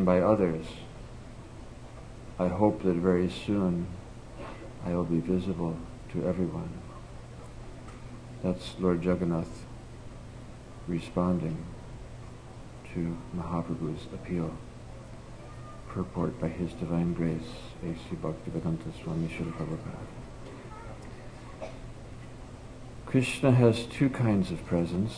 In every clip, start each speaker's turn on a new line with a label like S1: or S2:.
S1: by others, I hope that very soon I will be visible to everyone. That's Lord Jagannath responding to Mahaprabhu's appeal. Purport by His Divine Grace, A.C. Bhaktivedanta Swami Srila Prabhupada. Krishna has two kinds of presence,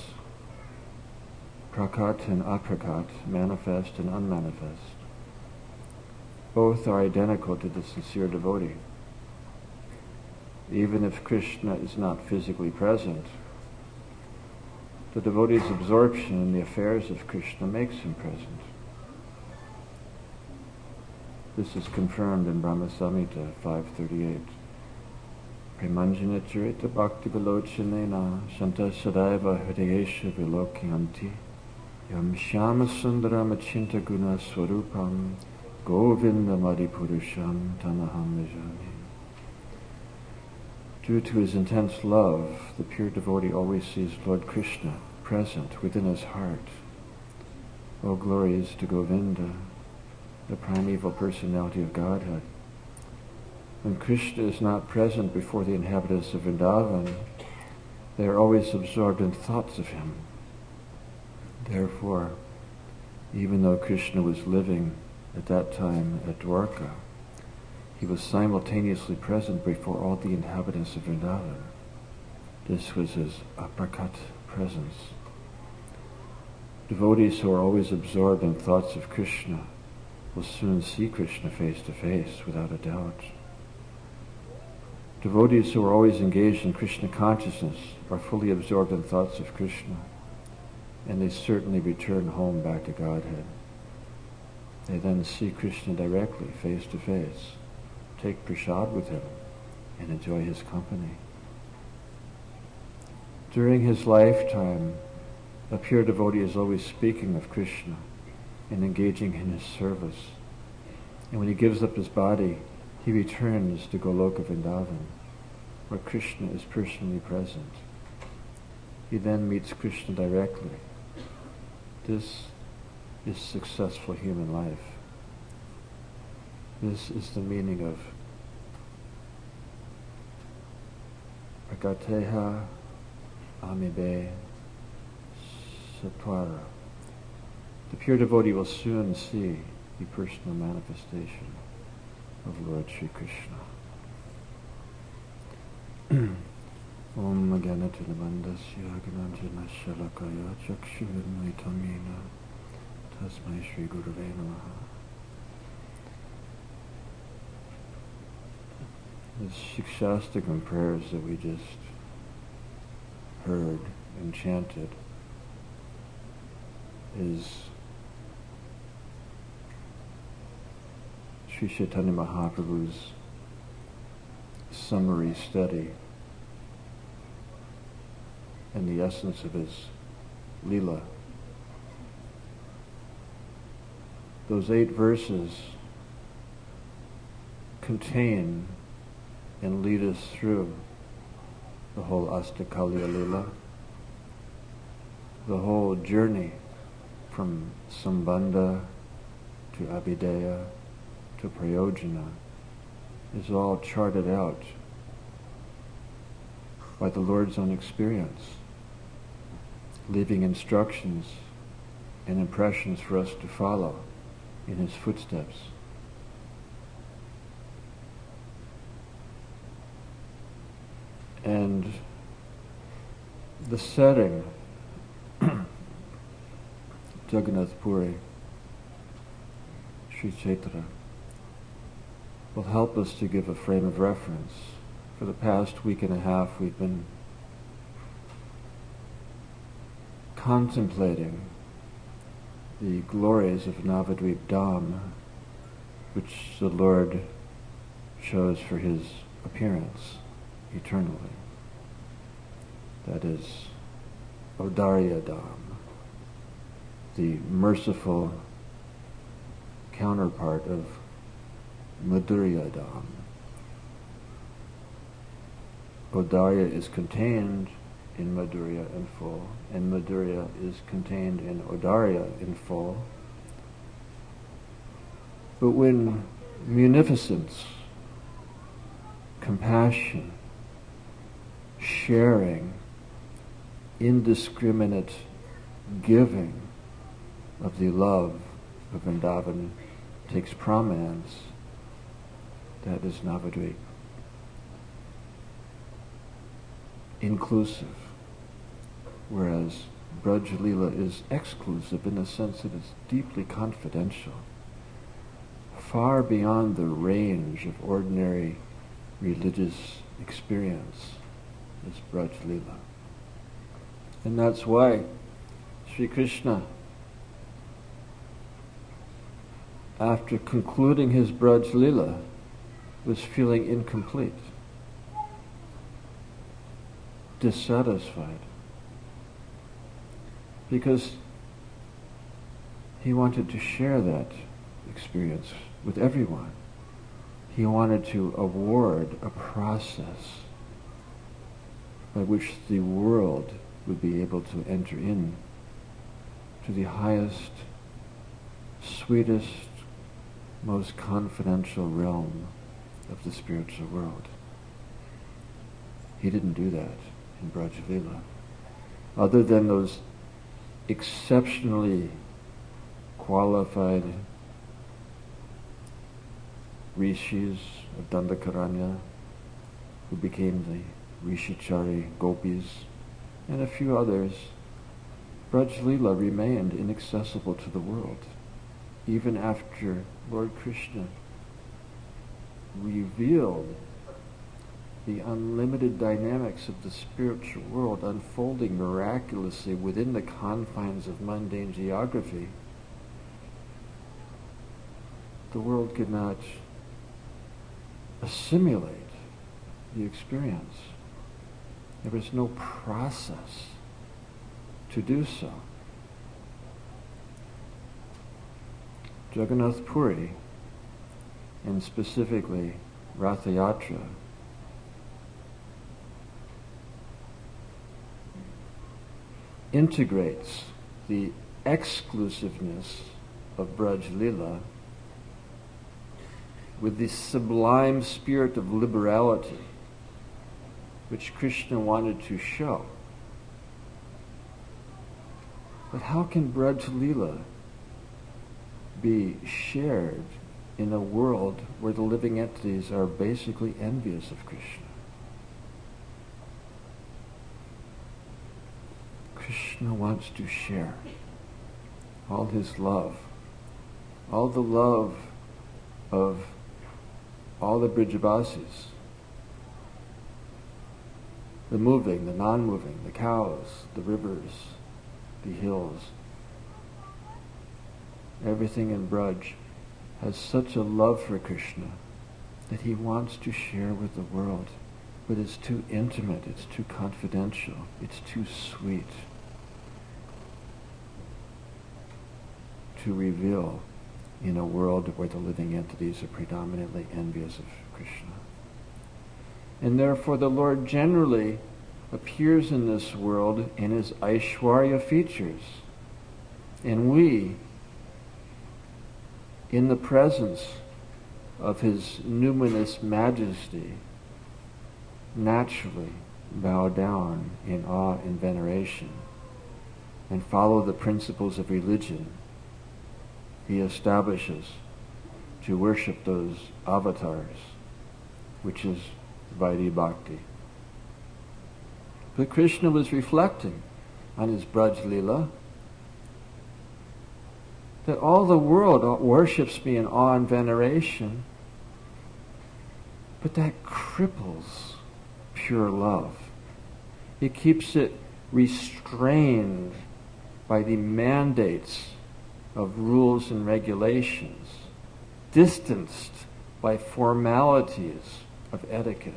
S1: prakat and aprakat, manifest and unmanifest. Both are identical to the sincere devotee. Even if Krishna is not physically present, the devotee's absorption in the affairs of Krishna makes him present. This is confirmed in Brahma Samhita 538. Premanjana charita bhakti vilochanena shanta sadaiva hridayesha vilokyanti yam shyama sundaram achinta guna swarupam govinda maripurusham tanaham nijami. Due to his intense love, the pure devotee always sees Lord Krishna present within his heart. All glories to Govinda, the primeval personality of Godhead. When Krishna is not present before the inhabitants of Vrindavan, they are always absorbed in thoughts of him. Therefore, even though Krishna was living at that time at Dwarka, he was simultaneously present before all the inhabitants of Vrindavan. This was his aprakat presence. Devotees who are always absorbed in thoughts of Krishna will soon see Krishna face to face, without a doubt. Devotees who are always engaged in Krishna consciousness are fully absorbed in thoughts of Krishna, and they certainly return home back to Godhead. They then see Krishna directly, face to face, take prasad with him, and enjoy his company. During his lifetime, a pure devotee is always speaking of Krishna and engaging in his service. And when he gives up his body, he returns to Goloka Vrindavan, where Krishna is personally present. He then meets Krishna directly. This is successful human life. This is the meaning of Prakateha Amibe Satvara. The pure devotee will soon see the personal manifestation of Lord Sri Krishna. Om Ganatilamandasya Gananjana Shalakaya Chakshuvimaitamina Tasmai Shri Gurave Namaha. The Shikshastakam prayers that we just heard and chanted is Sri Chaitanya Mahaprabhu's summary study and the essence of his Leela. Those 8 verses contain and lead us through the whole Astakalya Leela, the whole journey from Sambandha to Abhideya to Prayojana is all charted out by the Lord's own experience, leaving instructions and impressions for us to follow in his footsteps. And the setting, Jagannath Puri, Sri Chaitra, will help us to give a frame of reference. For the past week and a half we've been contemplating the glories of Navadvip Dham, which the Lord chose for his appearance eternally. That is Audarya Dham, the merciful counterpart of Madhurya Dham. Audarya is contained in Madhurya in full, and Madhurya is contained in Audarya in full. But when munificence, compassion, sharing, indiscriminate giving of the love of Vrindavan takes prominence, that is Navadvip. Inclusive, whereas Braj Leela is exclusive in the sense that it's deeply confidential, far beyond the range of ordinary religious experience is Braj Leela. And that's why Sri Krishna, after concluding his Braj Leela, was feeling incomplete, dissatisfied, because he wanted to share that experience with everyone. He wanted to award a process by which the world would be able to enter in to the highest, sweetest, most confidential realm of the spiritual world. He didn't do that in Braj Leela. Other than those exceptionally qualified rishis of Dandakaranya, who became the Rishichari gopis, and a few others, Braj Leela remained inaccessible to the world, even after Lord Krishna revealed the unlimited dynamics of the spiritual world unfolding miraculously within the confines of mundane geography. The world could not assimilate the experience. There was no process to do so. Jagannath Puri, and specifically Ratha Yatra, integrates the exclusiveness of Braj Leela with the sublime spirit of liberality which Krishna wanted to show. But how can Braj Leela be shared in a world where the living entities are basically envious of Krishna? Krishna wants to share all his love, all the love of all the Brijavasis, the moving, the non-moving, the cows, the rivers, the hills. Everything in Braj has such a love for Krishna that he wants to share with the world, but it's too intimate, it's too confidential, it's too sweet to reveal in a world where the living entities are predominantly envious of Krishna. And therefore the Lord generally appears in this world in his Aishwarya features. And we, in the presence of his numinous majesty, naturally bow down in awe and veneration and follow the principles of religion he establishes to worship those avatars, which is Vaidhi Bhakti. But Krishna was reflecting on his Braj Leela that all the world worships me in awe and veneration, but that cripples pure love. It keeps it restrained by the mandates of rules and regulations, distanced by formalities of etiquette.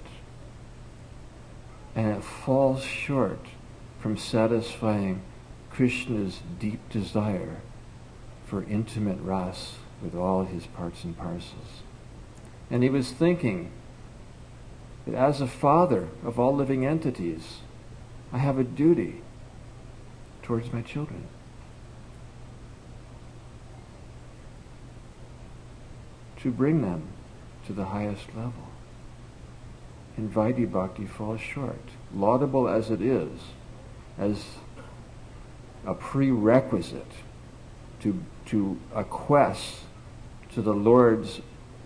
S1: And it falls short from satisfying Krishna's deep desire for intimate ras with all his parts and parcels. And he was thinking that as a father of all living entities, I have a duty towards my children. to bring them to the highest level. And Vaidhi Bhakti falls short. Laudable as it is, as a prerequisite to acquiesce to the Lord's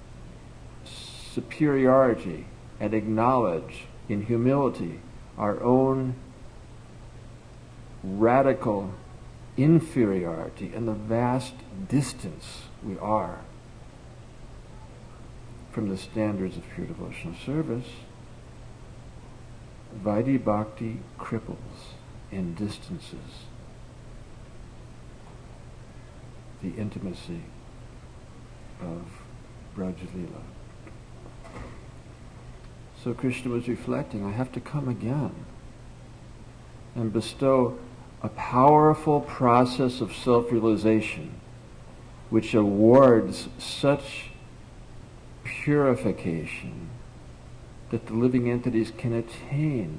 S1: superiority and acknowledge in humility our own radical inferiority and the vast distance we are from the standards of pure devotional service, Vaidhi Bhakti cripples and distances the intimacy of Braj Leela. So Krishna was reflecting, I have to come again and bestow a powerful process of self-realization which awards such purification that the living entities can attain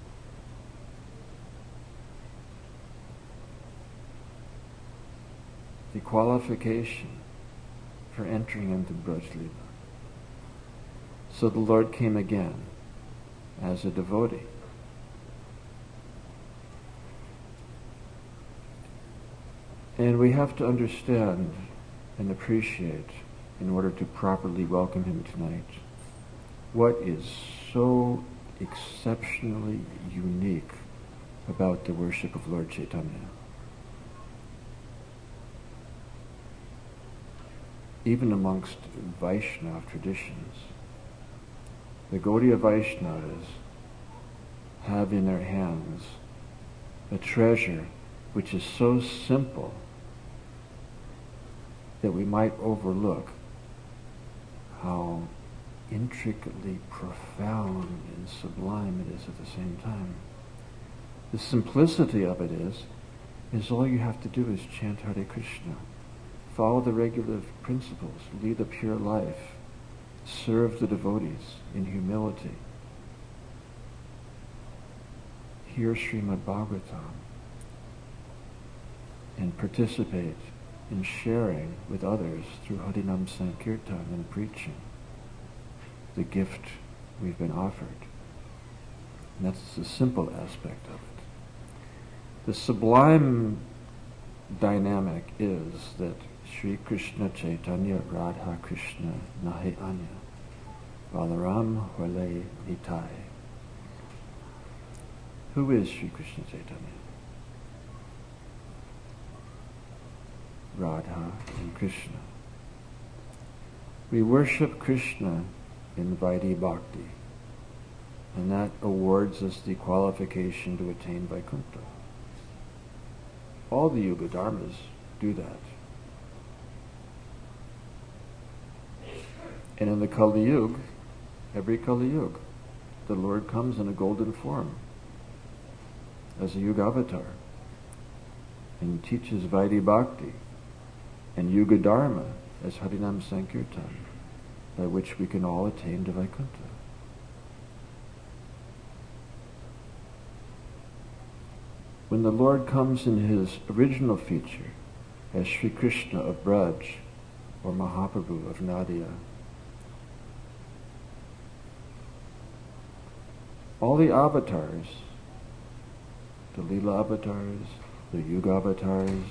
S1: the qualification for entering into Braj Leela. So the Lord came again as a devotee. And we have to understand and appreciate, in order to properly welcome him tonight, what is so exceptionally unique about the worship of Lord Chaitanya. Even amongst Vaishnava traditions, the Gaudiya Vaishnavas have in their hands a treasure which is so simple that we might overlook how intricately profound and sublime it is at the same time. The simplicity of it is all you have to do is chant Hare Krishna, follow the regular principles, lead a pure life, serve the devotees in humility, hear Srimad Bhagavatam, and participate in sharing with others through Harinam Sankirtan and preaching the gift we've been offered. And that's the simple aspect of it. The sublime dynamic is that Sri Krishna Chaitanya Radha Krishna Nahi Anya Balaram Hole Nitai. Who is Sri Krishna Chaitanya? Radha and Krishna. We worship Krishna in Vaidhi Bhakti, and that awards us the qualification to attain Vaikuntha. All the Yuga Dharmas do that. And in the Kali Yuga, every Kali Yuga, the Lord comes in a golden form as a Yuga avatar and teaches Vaidhi Bhakti and Yuga Dharma as Harinam Sankirtan, by which we can all attain to Vaikuntha. When the Lord comes in his original feature as Sri Krishna of Braj or Mahaprabhu of Nadia, all the avatars, the Leela avatars, the Yuga avatars,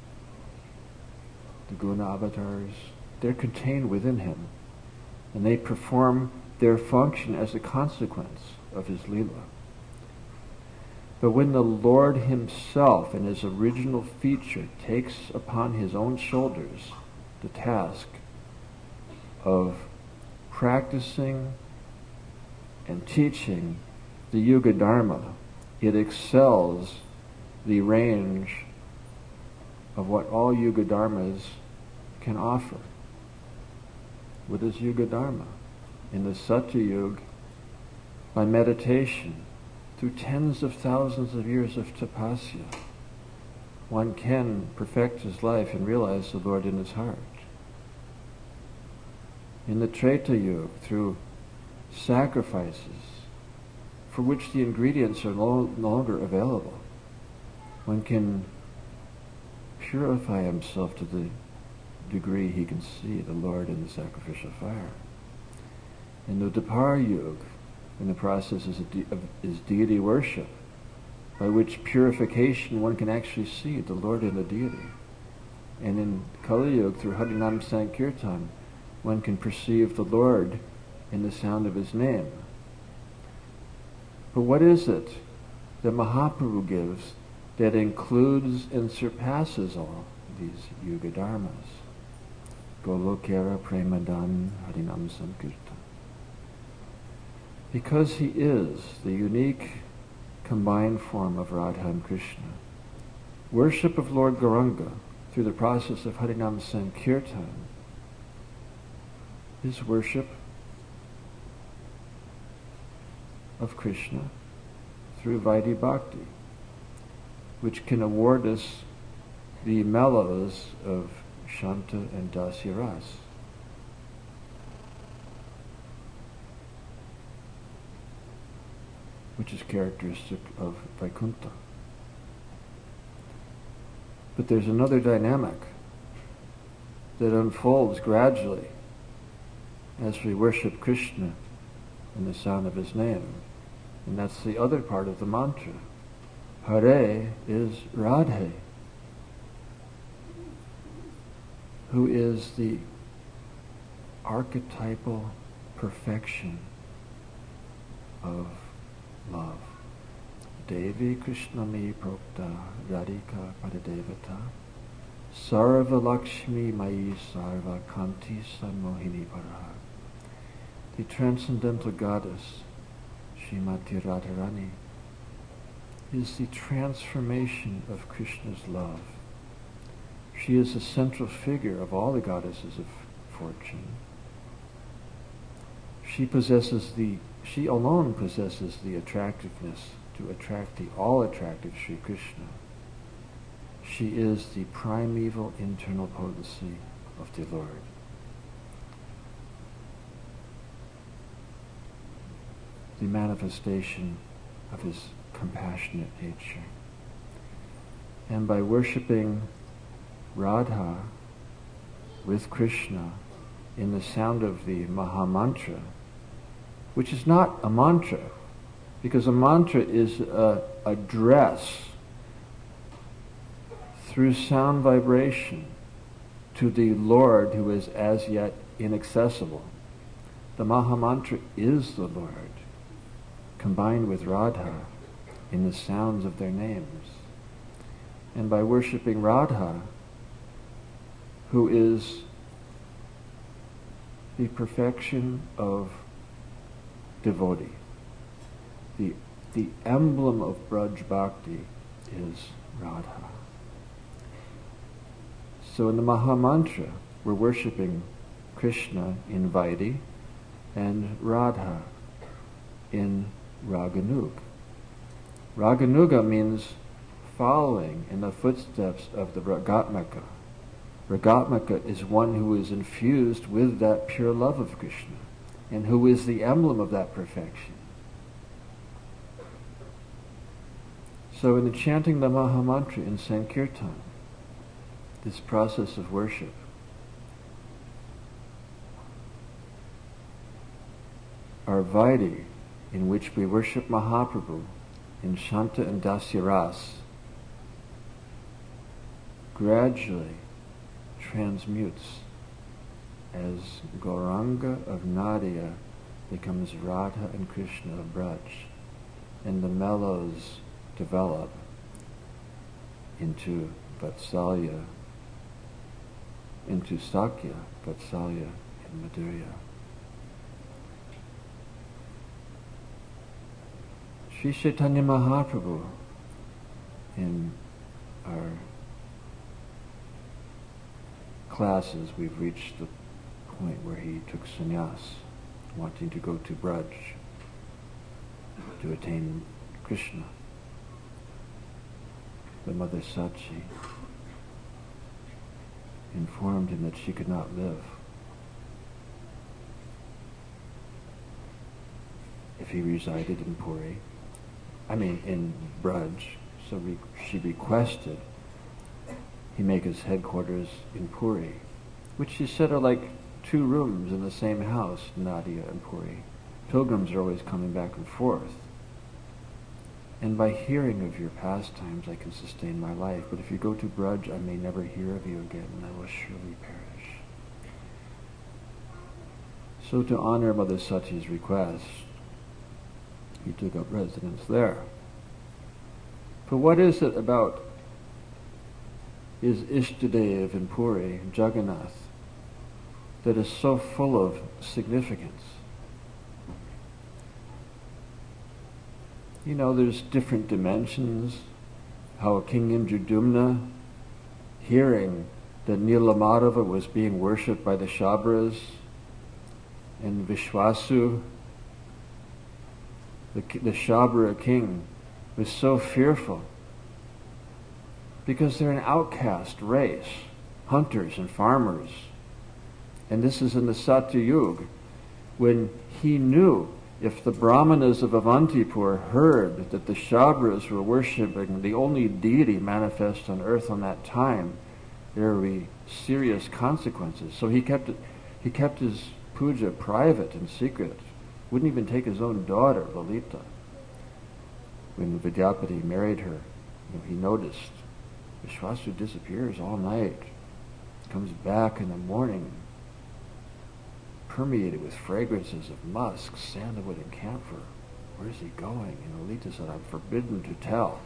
S1: the Guna avatars, they're contained within him, and they perform their function as a consequence of his Leela. But when the Lord himself in his original feature takes upon his own shoulders the task of practicing and teaching the Yuga Dharma, it excels the range of what all Yuga Dharmas can offer. What is Yuga Dharma? In the Satya Yuga, by meditation, through tens of thousands of years of tapasya, one can perfect his life and realize the Lord in his heart. In the Treta Yuga, through sacrifices for which the ingredients are no longer available, one can purify himself to the degree he can see the Lord in the sacrificial fire. In the Dwapara Yuga, in the process is deity worship, by which purification one can actually see the Lord in the deity. And in Kali Yuga, through Harinam Sankirtan, one can perceive the Lord in the sound of his name. But what is it that Mahaprabhu gives that includes and surpasses all these Yuga Dharmas? Golokera Premadan Harinam Sankirtan. Because he is the unique combined form of Radha and Krishna, worship of Lord Gauranga through the process of Harinam Sankirtan is worship of Krishna through Vaidhi Bhakti, which can award us the mellows of Shanta and Dasya Ras. Which is characteristic of Vaikuntha. But there's another dynamic that unfolds gradually as we worship Krishna in the sound of his name. And that's the other part of the mantra. Hare is Radhe, who is the archetypal perfection of love. Devi Krishnami Prokta Radhika Padadevata Sarva Lakshmi Mai Sarva Kanti Sammohini Paraha. The transcendental goddess, Srimati Radharani, is the transformation of Krishna's love. She is the central figure of all the goddesses of fortune. She alone possesses the attractiveness to attract the all-attractive Sri Krishna. She is the primeval internal potency of the Lord. The manifestation of his compassionate nature. And by worshipping Radha with Krishna in the sound of the Mahamantra, which is not a mantra, because a mantra is a address through sound vibration to the Lord who is as yet inaccessible. The Mahamantra is the Lord, combined with Radha in the sounds of their names. And by worshipping Radha, who is the perfection of devotee, the emblem of Braj Bhakti is Radha. So in the Mahamantra, we're worshipping Krishna in Vaidhi and Radha in Raganuga. Raganuga means following in the footsteps of the Ragatmika. Ragatmika is one who is infused with that pure love of Krishna and who is the emblem of that perfection. So in the chanting the Mahamantra in Sankirtan, this process of worship, our Vaidhi, in which we worship Mahaprabhu in Shanta and Dasya Ras, gradually transmutes as Gauranga of Nadia becomes Radha and Krishna of Braj, and the mellows develop into Vatsalya, into Sakya, Vatsalya, and Madhurya. Sri Chaitanya Mahaprabhu, in our classes, we've reached the point where he took sannyas, wanting to go to Braj to attain Krishna. The mother Sachi informed him that she could not live if he resided in Puri. In Braj. So she requested he make his headquarters in Puri, which she said are like 2 rooms in the same house, Nadia and Puri. Pilgrims are always coming back and forth. And by hearing of your pastimes, I can sustain my life. But if you go to Braj, I may never hear of you again, and I will surely perish. So to honor Mother Sati's request, he took up residence there. But what is it about his Ishtadev in Puri, Jagannath, that is so full of significance? You know, there's different dimensions. How King Indradumna, hearing that Nilamadava was being worshipped by the Shabras, and Vishwasu, the Shabra king, was so fearful because they're an outcast race, hunters and farmers. And this is in the Satyayug, when he knew if the Brahmanas of Avantipur heard that the Shabras were worshipping the only deity manifest on earth on that time, there would be serious consequences. So he kept his puja private and secret. Wouldn't even take his own daughter, Lalita. When Vidyapati married her, he noticed Vishwasu disappears all night, comes back in the morning, permeated with fragrances of musk, sandalwood, and camphor. Where's he going? And Lalita said, I'm forbidden to tell.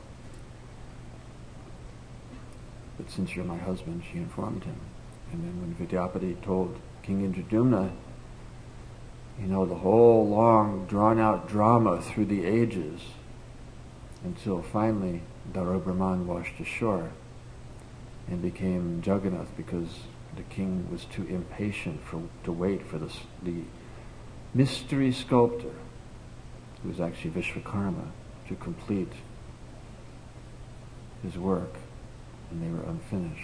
S1: But since you're my husband, she informed him. And then when Vidyapati told King Indradumna, the whole long, drawn-out drama through the ages, until finally Dara Brahman washed ashore and became Jagannath because the king was too impatient to wait for the mystery sculptor, who was actually Vishwakarma, to complete his work, and they were unfinished.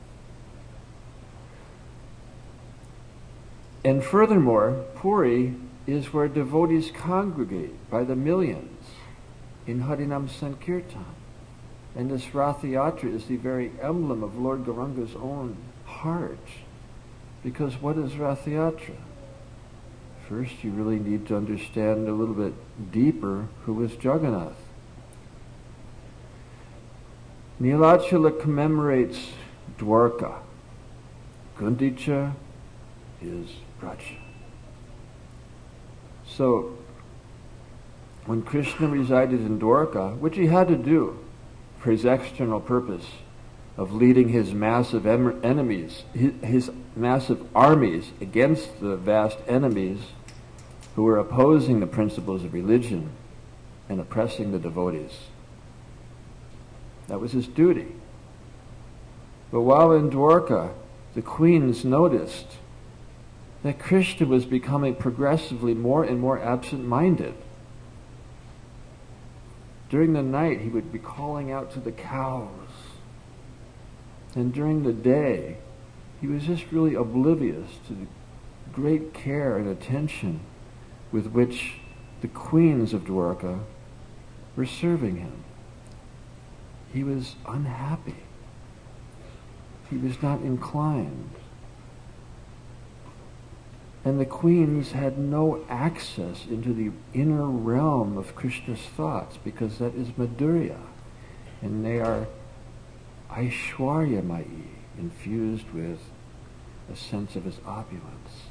S1: And furthermore, Puri is where devotees congregate by the millions in Harinam Sankirtan. And this Rath Yatra is the very emblem of Lord Gauranga's own heart. Because what is Rath Yatra? First, you really need to understand a little bit deeper who is Jagannath. Nilachala commemorates Dwarka. Gundicha is Braj. So, when Krishna resided in Dwarka, which he had to do for his external purpose of leading his massive enemies, his massive armies against the vast enemies who were opposing the principles of religion and oppressing the devotees. That was his duty. But while in Dwarka, the queens noticed that Krishna was becoming progressively more and more absent-minded. During the night, he would be calling out to the cows. And during the day, he was just really oblivious to the great care and attention with which the queens of Dwarka were serving him. He was unhappy. He was not inclined. And the queens had no access into the inner realm of Krishna's thoughts, because that is Madhurya. And they are Aishwaryamayi, infused with a sense of his opulence.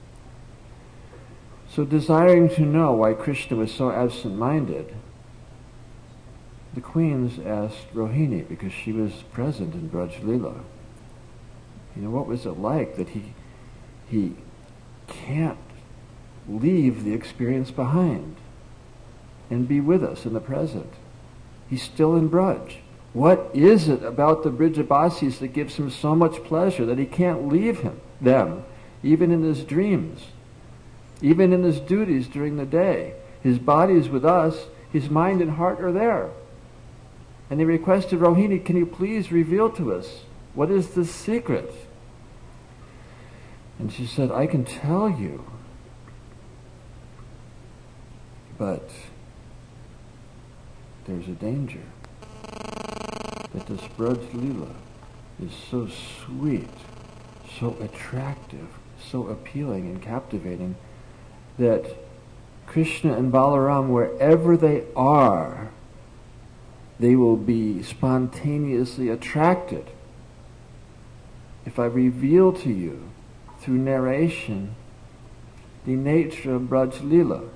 S1: So desiring to know why Krishna was so absent-minded, the queens asked Rohini, because she was present in Braj Leela, what was it like that he can't leave the experience behind and be with us in the present. He's still in Braj. What is it about the Brijabasis that gives him so much pleasure that he can't leave them, even in his dreams, even in his duties during the day? His body is with us, his mind and heart are there. And they requested Rohini, can you please reveal to us, what is the secret? And she said, I can tell you, but there's a danger. That this Braj Leela is so sweet, so attractive, so appealing and captivating, that Krishna and Balaram, wherever they are, they will be spontaneously attracted. If I reveal to you, through narration, the nature of Braj Leela.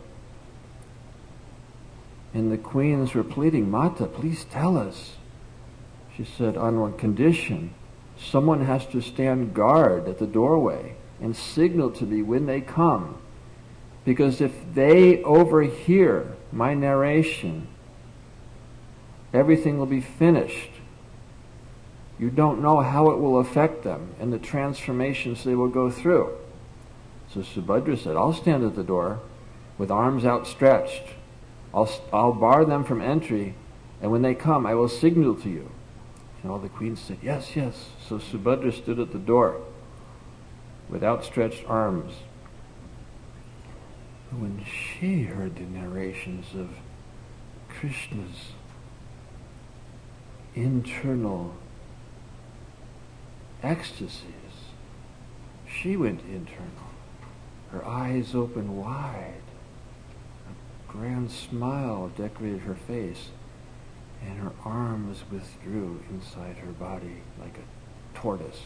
S1: And the queens were pleading, Mata, please tell us. She said, on one condition, someone has to stand guard at the doorway and signal to me when they come. Because if they overhear my narration, everything will be finished. You don't know how it will affect them and the transformations they will go through. So Subhadra said, I'll stand at the door with arms outstretched. I'll bar them from entry, and when they come, I will signal to you. And all the queens said, yes, yes. So Subhadra stood at the door with outstretched arms. When she heard the narrations of Krishna's internal ecstasies, she went internal. Her eyes opened wide. A grand smile decorated her face, and her arms withdrew inside her body like a tortoise.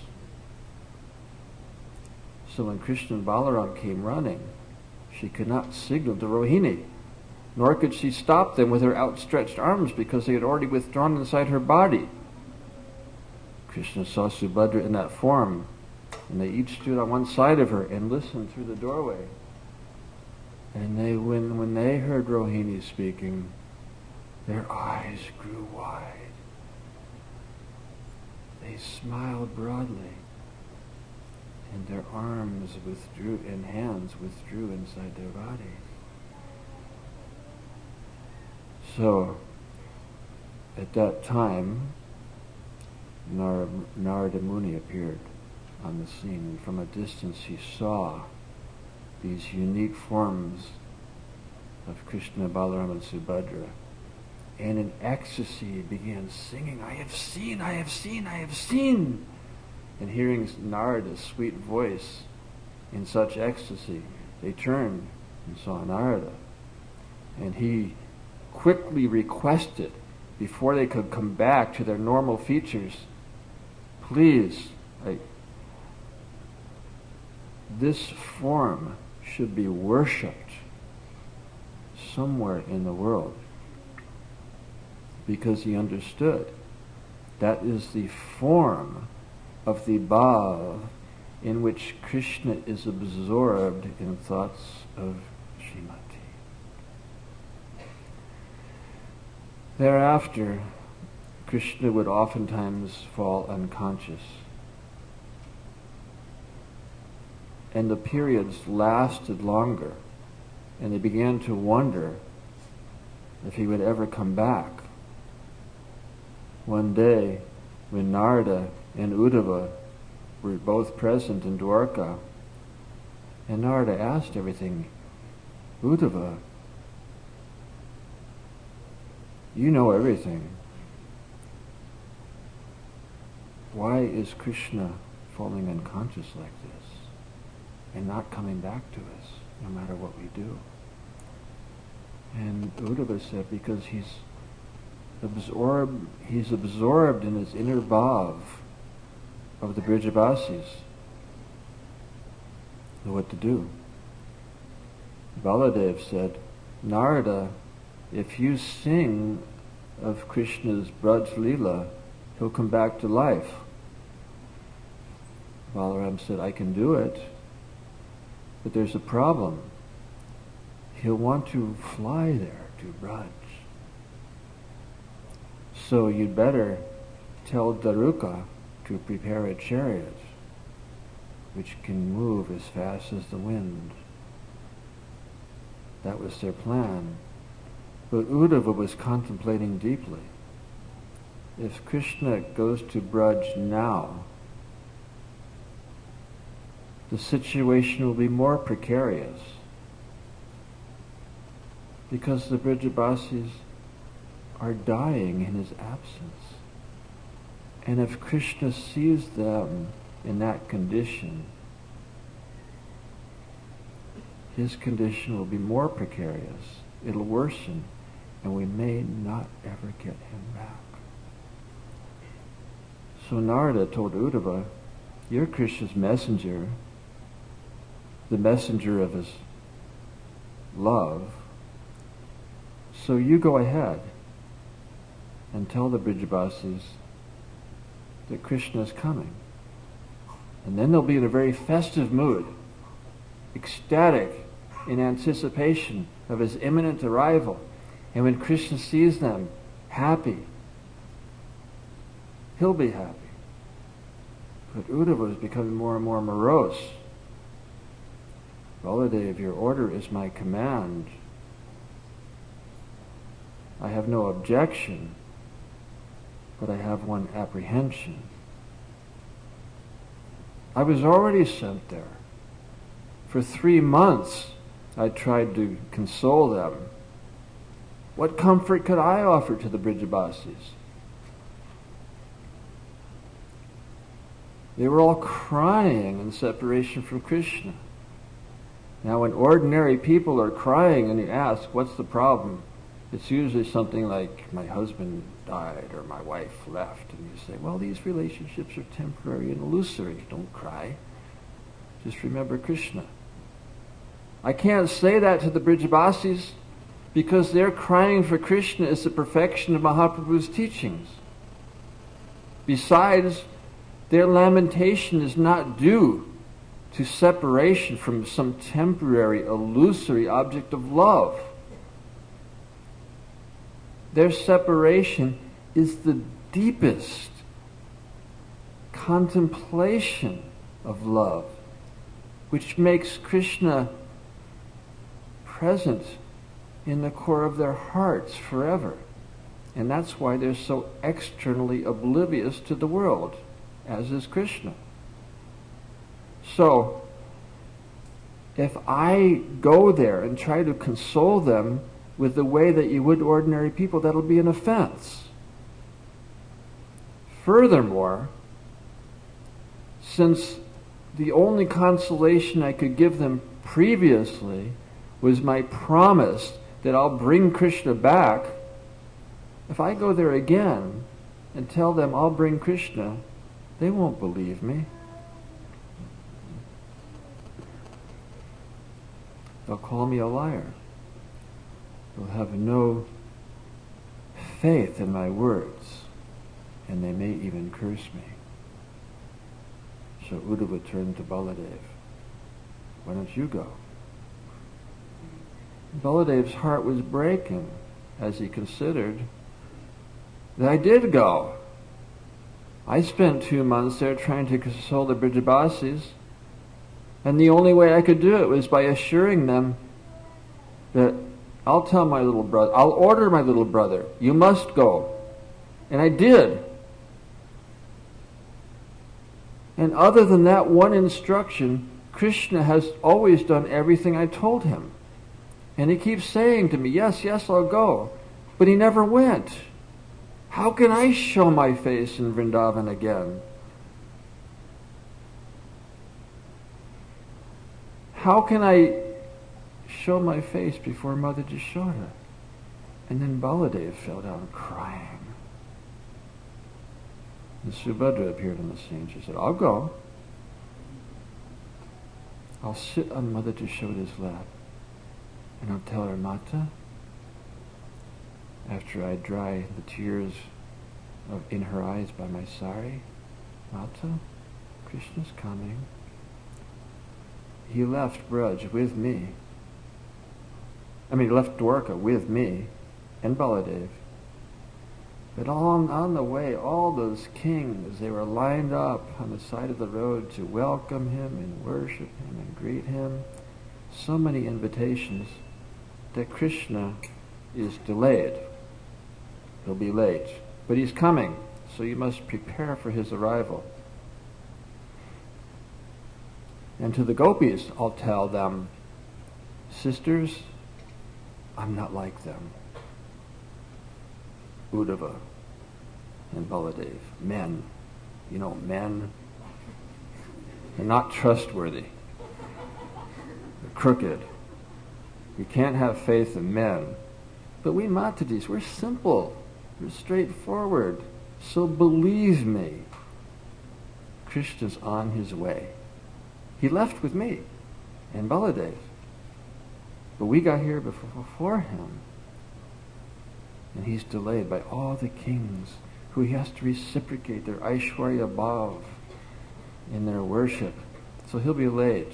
S1: So when Krishna and Balaram came running, she could not signal to Rohini, nor could she stop them with her outstretched arms because they had already withdrawn inside her body. Krishna saw Subhadra in that form, and they each stood on one side of her and listened through the doorway. And when they heard Rohini speaking, their eyes grew wide. They smiled broadly, and their arms withdrew and hands withdrew inside their bodies. So, at that time, Narada Muni appeared on the scene, and from a distance he saw these unique forms of Krishna, Balaram, and Subhadra, and in ecstasy began singing, I have seen, I have seen, I have seen. And hearing Narada's sweet voice in such ecstasy, they turned and saw Narada. And he quickly requested, before they could come back to their normal features, please, this form should be worshipped somewhere in the world. Because he understood that is the form of the bhav in which Krishna is absorbed in thoughts of Srimati. Thereafter, Krishna would oftentimes fall unconscious. And the periods lasted longer, and they began to wonder if he would ever come back. One day, when Narada and Uddhava were both present in Dwarka, and Narada asked everything, Uddhava, you know everything. Why is Krishna falling unconscious like this and not coming back to us no matter what we do? And Uddhava said, because he's absorbed in his inner bhav of the Brijabasis. So what to do? Baladev said, Narada, if you sing of Krishna's Braj Leela, he'll come back to life. Balaram said, I can do it, but there's a problem. He'll want to fly there to Braj. So you'd better tell Daruka to prepare a chariot which can move as fast as the wind. That was their plan. But Uddhava was contemplating deeply. If Krishna goes to Braj now, the situation will be more precarious because the Brijabasis are dying in his absence. And if Krishna sees them in that condition, his condition will be more precarious. It'll worsen, and we may not ever get him back. So Narada told Uddhava, you're Krishna's messenger, the messenger of his love, so you go ahead and tell the Brijabasis that Krishna is coming. And then they'll be in a very festive mood, ecstatic in anticipation of his imminent arrival. And when Krishna sees them happy, he'll be happy. But Uddhava is becoming more and more morose. Baladev, your order is my command. I have no objection, but I have one apprehension. I was already sent there. For 3 months I tried to console them. What comfort could I offer to the Brijabasis? They were all crying in separation from Krishna. Now when ordinary people are crying and you ask, what's the problem? It's usually something like, my husband died or my wife left. And you say, well, these relationships are temporary and illusory. Don't cry. Just remember Krishna. I can't say that to the Brijabasis because their crying for Krishna is the perfection of Mahaprabhu's teachings. Besides, their lamentation is not due to separation from some temporary, illusory object of love. Their separation is the deepest contemplation of love, which makes Krishna present in the core of their hearts forever. And that's why they're so externally oblivious to the world, as is Krishna. So, if I go there and try to console them with the way that you would ordinary people, that'll be an offense. Furthermore, since the only consolation I could give them previously was my promise that I'll bring Krishna back, if I go there again and tell them I'll bring Krishna, they won't believe me. They'll call me a liar. They'll have no faith in my words, and they may even curse me. So Uddhava turned to Baladev. Why don't you go? Baladev's heart was breaking as he considered that I did go. I spent 2 months there trying to console the Brijabasis, and the only way I could do it was by assuring them that I'll tell my little brother, I'll order my little brother, you must go. And I did. And other than that one instruction, Krishna has always done everything I told him. And he keeps saying to me, yes, yes, I'll go. But he never went. How can I show my face in Vrindavan again? How can I show my face before Mother Jashoda? And then Baladev fell down crying. And Subhadra appeared on the scene. She said, I'll go. I'll sit on Mother Jashoda's lap. And I'll tell her, Mata, after I dry the tears in her eyes by my sari, Mata, Krishna's coming. He left Braj with me. He left Dwarka with me and Baladev. But on the way, all those kings, they were lined up on the side of the road to welcome him and worship him and greet him. So many invitations that Krishna is delayed. He'll be late. But he's coming, so you must prepare for his arrival. And to the gopis, I'll tell them, sisters, I'm not like them. Uddhava and Baladev, men. Men. They're not trustworthy. They're crooked. You can't have faith in men. But we Matadis, we're simple. We're straightforward. So believe me, Krishna's on his way. He left with me and Baladev. But we got here before him. And he's delayed by all the kings who he has to reciprocate their Aishwarya Bhav in their worship. So he'll be late.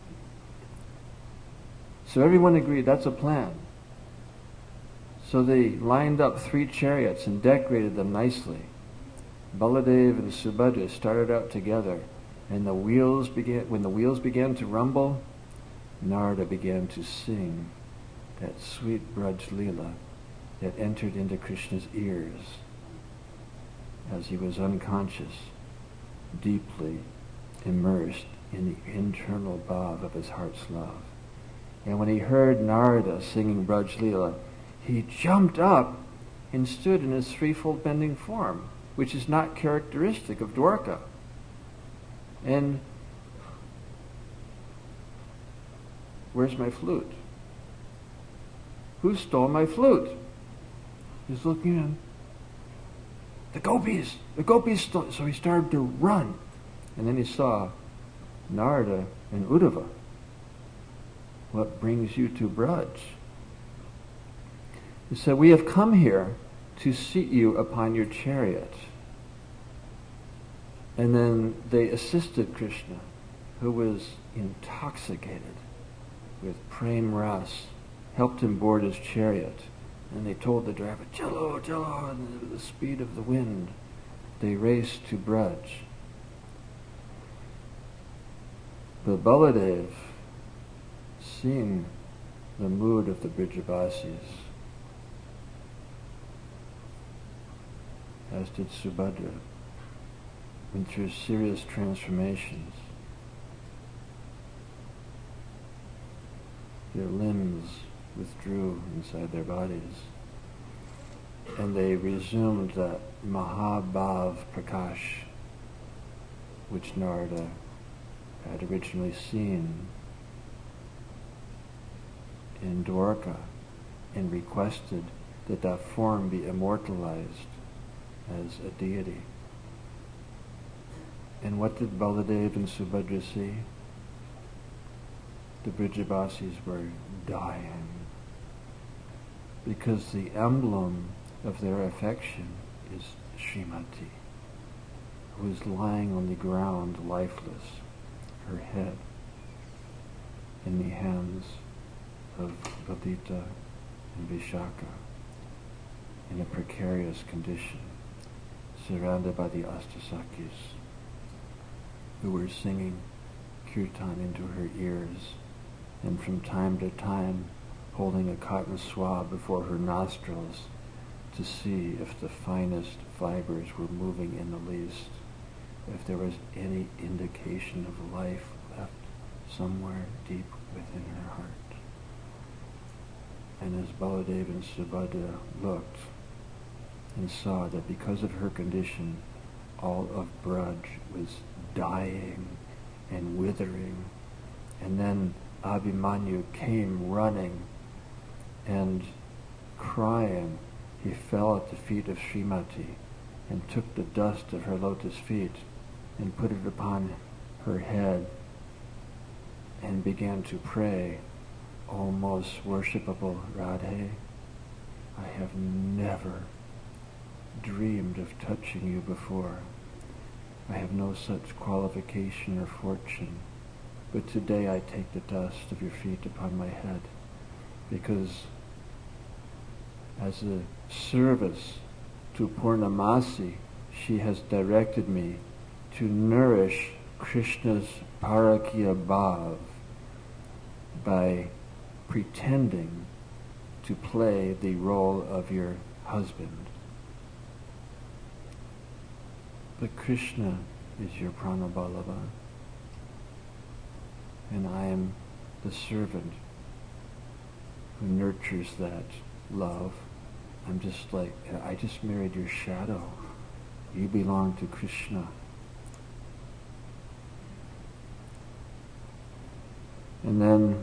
S1: So everyone agreed that's a plan. So they lined up 3 chariots and decorated them nicely. Baladev and Subhadra started out together, and when the wheels began to rumble, Narada began to sing that sweet Braj Leela that entered into Krishna's ears as he was unconscious, deeply immersed in the internal bhav of his heart's love. And when he heard Narada singing Braj Leela, he jumped up and stood in his threefold bending form, which is not characteristic of Dwarka. And where's my flute? Who stole my flute? He's looking in. The gopis stole it. So he started to run. And then he saw Narada and Uddhava. What brings you to Braj? He said, we have come here to seat you upon your chariot. And then they assisted Krishna, who was intoxicated with prem ras, helped him board his chariot. And they told the driver, Chalo, chalo, and with the speed of the wind, they raced to Braj. But Baladev, seeing the mood of the Brijabasis, as did Subhadra, went through serious transformations. Their limbs withdrew inside their bodies, and they resumed that Mahabhav Prakash which Narada had originally seen in Dwarka and requested that that form be immortalized as a deity. And what did Baladev and Subhadra see? The Brijabasis were dying because the emblem of their affection is Srimati, who is lying on the ground lifeless, her head in the hands of Vadita and Vishaka in a precarious condition, surrounded by the Astasakis, who were singing kirtan into her ears, and from time to time holding a cotton swab before her nostrils to see if the finest fibers were moving in the least, if there was any indication of life left somewhere deep within her heart. And as Baladev and Subhadra looked and saw that because of her condition, all of Braj was dying and withering, and then Abhimanyu came running and crying, he fell at the feet of Srimati and took the dust of her lotus feet and put it upon her head and began to pray, O most worshipable Radhe, I have never dreamed of touching you before. I have no such qualification or fortune, but today I take the dust of your feet upon my head, because as a service to Purnamasi, she has directed me to nourish Krishna's Parakya Bhav by pretending to play the role of your husband. But Krishna is your Pranaballabha, and I am the servant who nurtures that love. I'm just like, I just married your shadow. You belong to Krishna. And then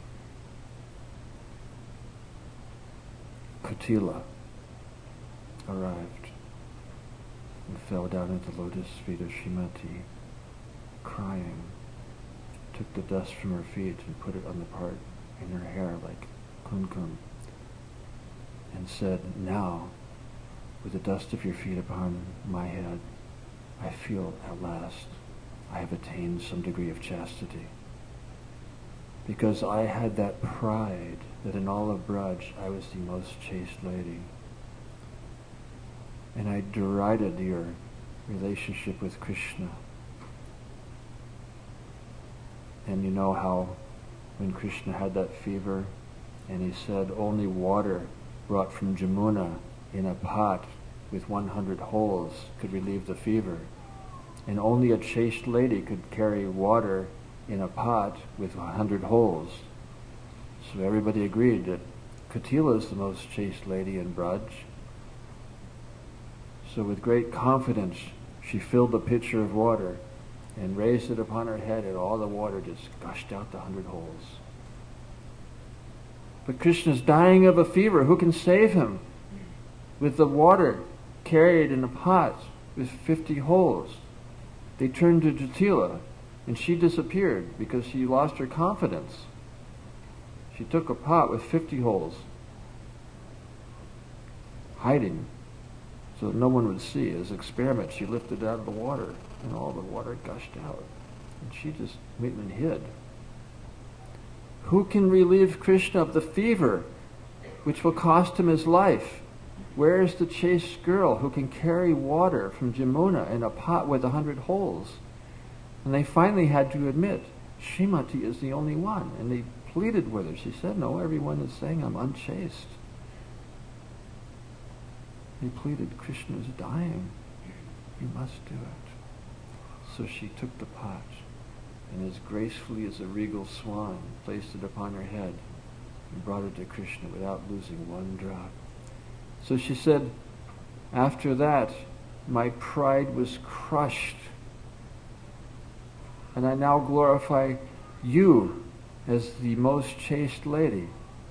S1: Kotila arrived and fell down at the lotus feet of Srimati, crying, took the dust from her feet and put it on the part in her hair like kumkum, and said, "Now, with the dust of your feet upon my head, I feel at last I have attained some degree of chastity. Because I had that pride that in all of Braj I was the most chaste lady. And I derided your relationship with Krishna. And you know how when Krishna had that fever and he said only water brought from Jamuna in a pot with 100 holes could relieve the fever. And only a chaste lady could carry water in a pot with 100 holes. So everybody agreed that Kotila is the most chaste lady in Braj. So with great confidence, she filled the pitcher of water and raised it upon her head, and all the water just gushed out the 100 holes. But Krishna's dying of a fever. Who can save him? With the water carried in a pot with 50 holes. They turned to Jatila, and she disappeared because she lost her confidence. She took a pot with 50 holes, hiding so that no one would see. As an experiment, she lifted it out of the water, and all the water gushed out. And she just went and hid. Who can relieve Krishna of the fever which will cost him his life? Where is the chaste girl who can carry water from Jamuna in a pot with 100 holes? And they finally had to admit, Srimati is the only one. And they pleaded with her. She said, no, everyone is saying I'm unchaste. They pleaded, Krishna is dying. You must do it. So she took the pot, and as gracefully as a regal swan, placed it upon her head and brought it to Krishna without losing one drop. So she said, after that, my pride was crushed, and I now glorify you as the most chaste lady.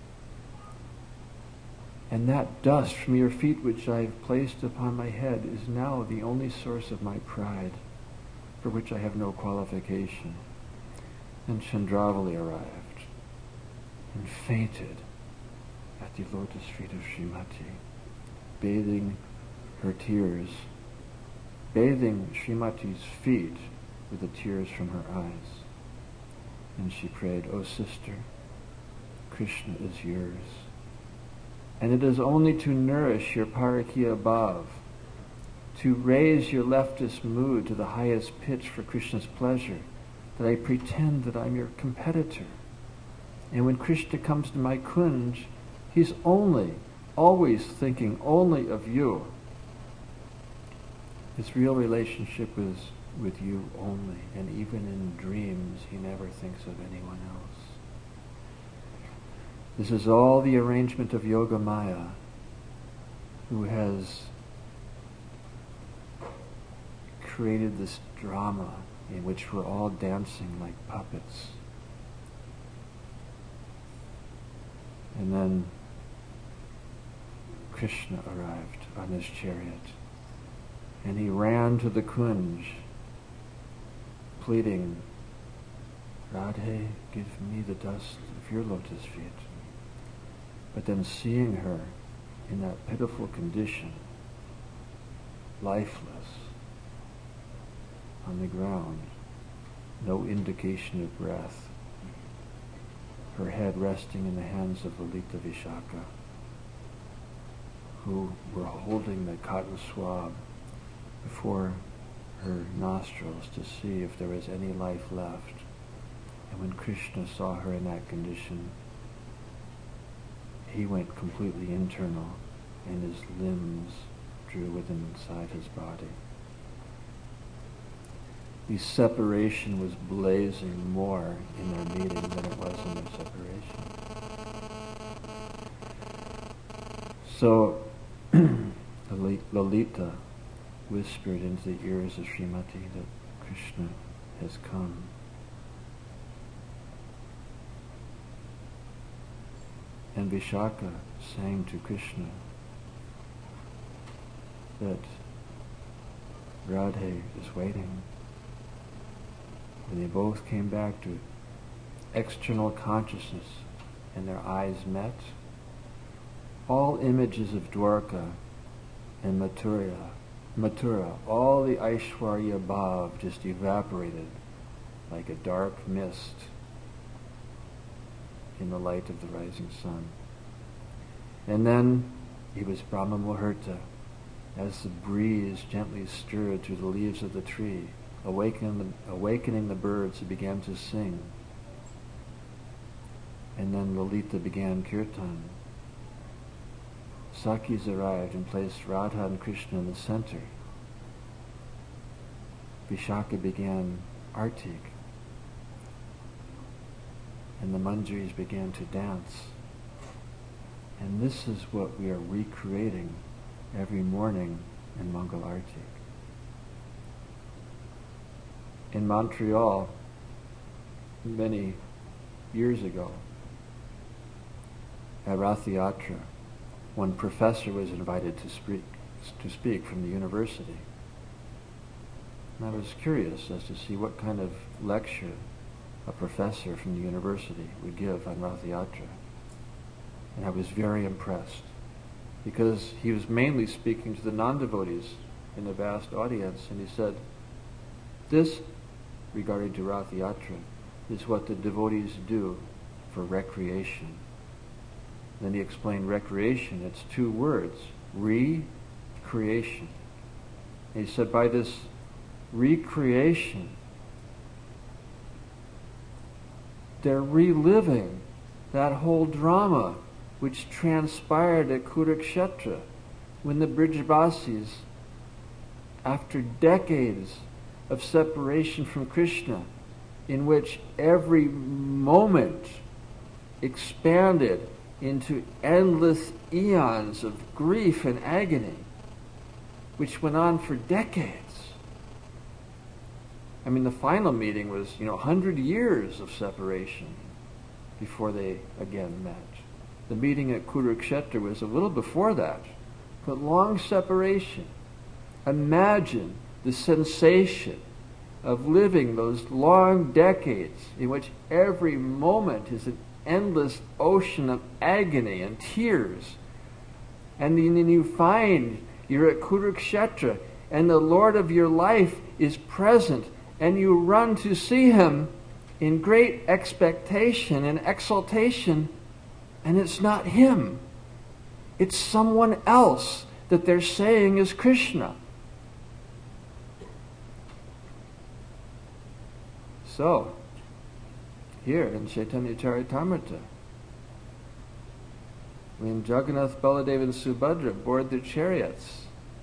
S1: And that dust from your feet which I have placed upon my head is now the only source of my pride, for which I have no qualification. And Chandravali arrived and fainted at the lotus feet of Srimati, bathing her tears, bathing Srimati's feet with the tears from her eyes. And she prayed, O sister, Krishna is yours. And it is only to nourish your Parakiya Bhav, to raise your leftist mood to the highest pitch for Krishna's pleasure, that I pretend that I'm your competitor. And when Krishna comes to my kunj, he's always thinking only of you. His real relationship is with you only, and even in dreams he never thinks of anyone else. This is all the arrangement of Yogamaya, who has created this drama in which we're all dancing like puppets. And then Krishna arrived on his chariot, and he ran to the kunj, pleading, Radhe, give me the dust of your lotus feet. But then seeing her in that pitiful condition, lifeless, on the ground, no indication of breath, her head resting in the hands of Lalita Vishaka, who were holding the cotton swab before her nostrils to see if there was any life left. And when Krishna saw her in that condition, he went completely internal, and his limbs drew within inside his body. The separation was blazing more in their meeting than it was in their separation. So Lalita whispered into the ears of Srimati that Krishna has come. And Vishaka sang to Krishna that Radhe is waiting. And they both came back to external consciousness, and their eyes met. All images of Dwarka and Mathura, all the Aishwarya Bhav just evaporated like a dark mist in the light of the rising sun. And then it was Brahma Muhurta, as the breeze gently stirred through the leaves of the tree, awakening the birds who began to sing. And then Lalita began kirtan. Sakhis arrived and placed Radha and Krishna in the center. Vishaka began artik, and the manjaris began to dance. And this is what we are recreating every morning in Mangal Artik. In Montreal, many years ago, at Rath Yatra, one professor was invited to speak from the university. And I was curious as to see what kind of lecture a professor from the university would give on Rath Yatra. And I was very impressed, because he was mainly speaking to the non-devotees in the vast audience, and he said, this, regarding to Rath Yatra, is what the devotees do for recreation. Then he explained recreation. It's two words, re-creation. And he said by this recreation, they're reliving that whole drama which transpired at Kurukshetra when the Brijbasis, after decades of separation from Krishna, in which every moment expanded into endless eons of grief and agony, which went on for decades. I mean, the final meeting was, 100 years of separation before they again met. The meeting at Kurukshetra was a little before that, but long separation. Imagine the sensation of living those long decades in which every moment is an endless ocean of agony and tears. And then you find you're at Kurukshetra and the Lord of your life is present, and you run to see him in great expectation and exaltation, and it's not him. It's someone else that they're saying is Krishna. So, here in Chaitanya Charitamrita, when Jagannath, Baladev, and Subhadra board their chariots,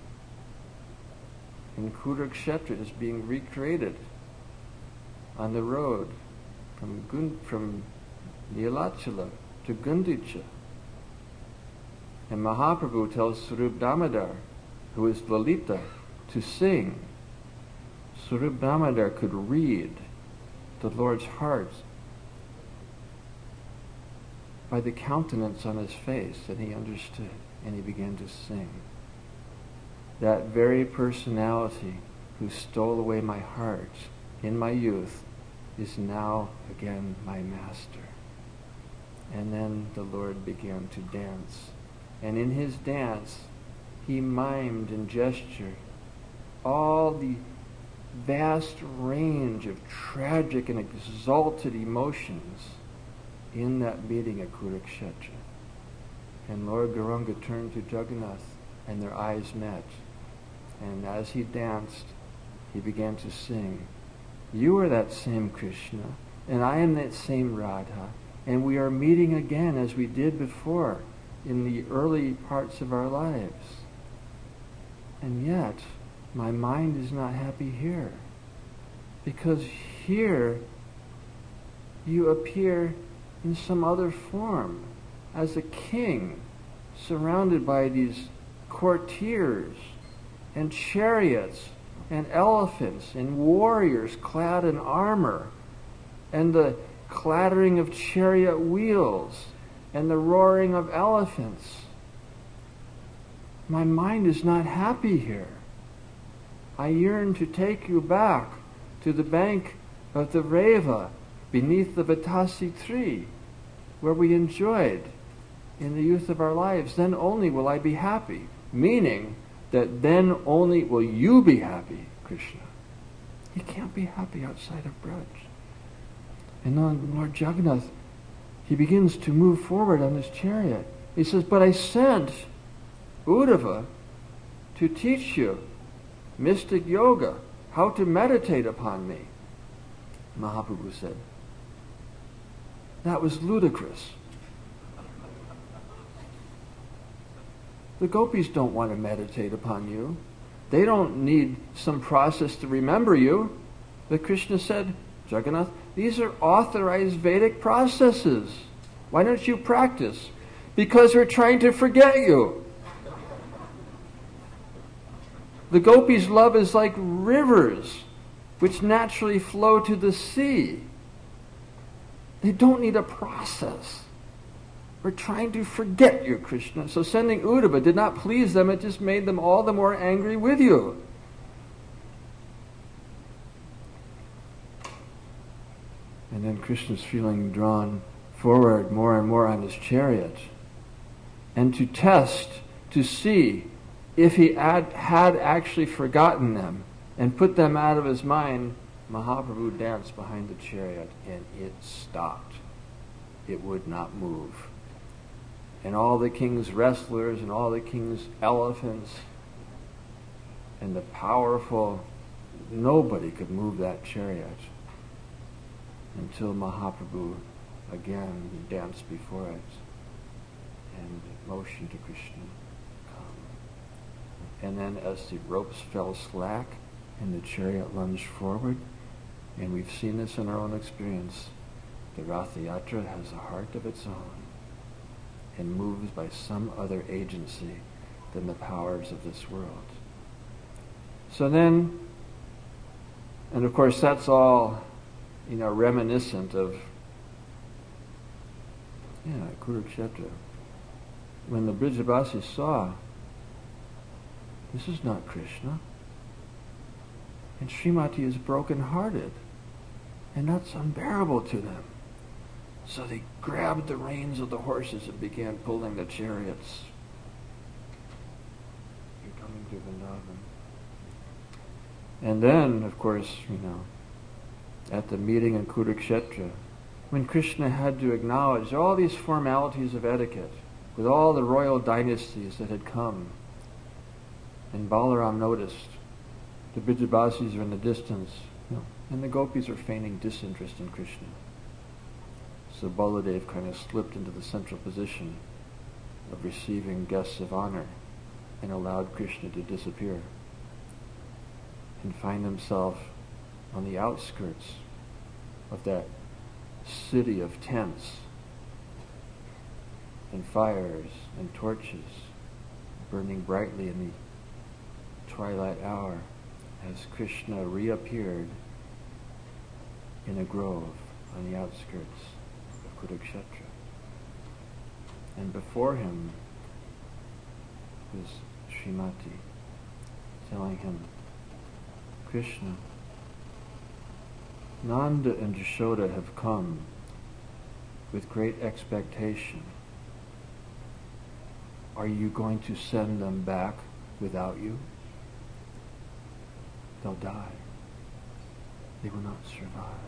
S1: and Kurukshetra is being recreated on the road from Nilachala to Gundicha. And Mahaprabhu tells Swarup Damodar, who is Lalita, to sing. Swarup Damodar could read the Lord's heart by the countenance on his face, and he understood, and he began to sing. That very personality who stole away my heart in my youth is now again my master. And then the Lord began to dance. And in his dance, he mimed and gestured all the vast range of tragic and exalted emotions in that meeting at Kurukshetra. And Lord Gauranga turned to Jagannath, and their eyes met. And as he danced, he began to sing, "You are that same Krishna, and I am that same Radha, and we are meeting again as we did before in the early parts of our lives. And yet, my mind is not happy here, because here you appear in some other form as a king surrounded by these courtiers and chariots and elephants and warriors clad in armor and the clattering of chariot wheels and the roaring of elephants. My mind is not happy here. I yearn to take you back to the bank of the Reva beneath the Vatasi tree, where we enjoyed in the youth of our lives. Then only will I be happy. Meaning that then only will you be happy, Krishna. You can't be happy outside of Braj. And then Lord Jagannath, he begins to move forward on his chariot. He says, but I sent Uddhava to teach you mystic yoga, how to meditate upon me. Mahaprabhu said, that was ludicrous. The gopis don't want to meditate upon you. They don't need some process to remember you. But Krishna said, Jagannath, these are authorized Vedic processes. Why don't you practice? Because we're trying to forget you. The gopis' love is like rivers which naturally flow to the sea. They don't need a process. We're trying to forget you, Krishna. So sending Uddhava did not please them. It just made them all the more angry with you. And then Krishna's feeling drawn forward more and more on his chariot. And to test, to see if he had actually forgotten them and put them out of his mind, Mahaprabhu danced behind the chariot and it stopped. It would not move. And all the king's wrestlers and all the king's elephants and the powerful, nobody could move that chariot until Mahaprabhu again danced before it and motioned to Krishna, come. And then as the ropes fell slack and the chariot lunged forward, and we've seen this in our own experience, the Ratha Yatra has a heart of its own and moves by some other agency than the powers of this world. So then, and of course that's all, reminiscent of, Kurukshetra. When the Brijabasis saw, this is not Krishna, and Srimati is broken-hearted, and that's unbearable to them. So they grabbed the reins of the horses and began pulling the chariots. You're coming to Vrindavan. And then, of course, at the meeting in Kurukshetra, when Krishna had to acknowledge all these formalities of etiquette with all the royal dynasties that had come, and Balaram noticed the Brijabasis are in the distance, and the gopis are feigning disinterest in Krishna. So Baladev kind of slipped into the central position of receiving guests of honor and allowed Krishna to disappear and find himself on the outskirts of that city of tents and fires and torches burning brightly in the twilight hour as Krishna reappeared in a grove on the outskirts of Kurukshetra. And before him was Srimati telling him, Krishna, Nanda and Yashoda have come with great expectation. Are you going to send them back without you? They'll die. They will not survive.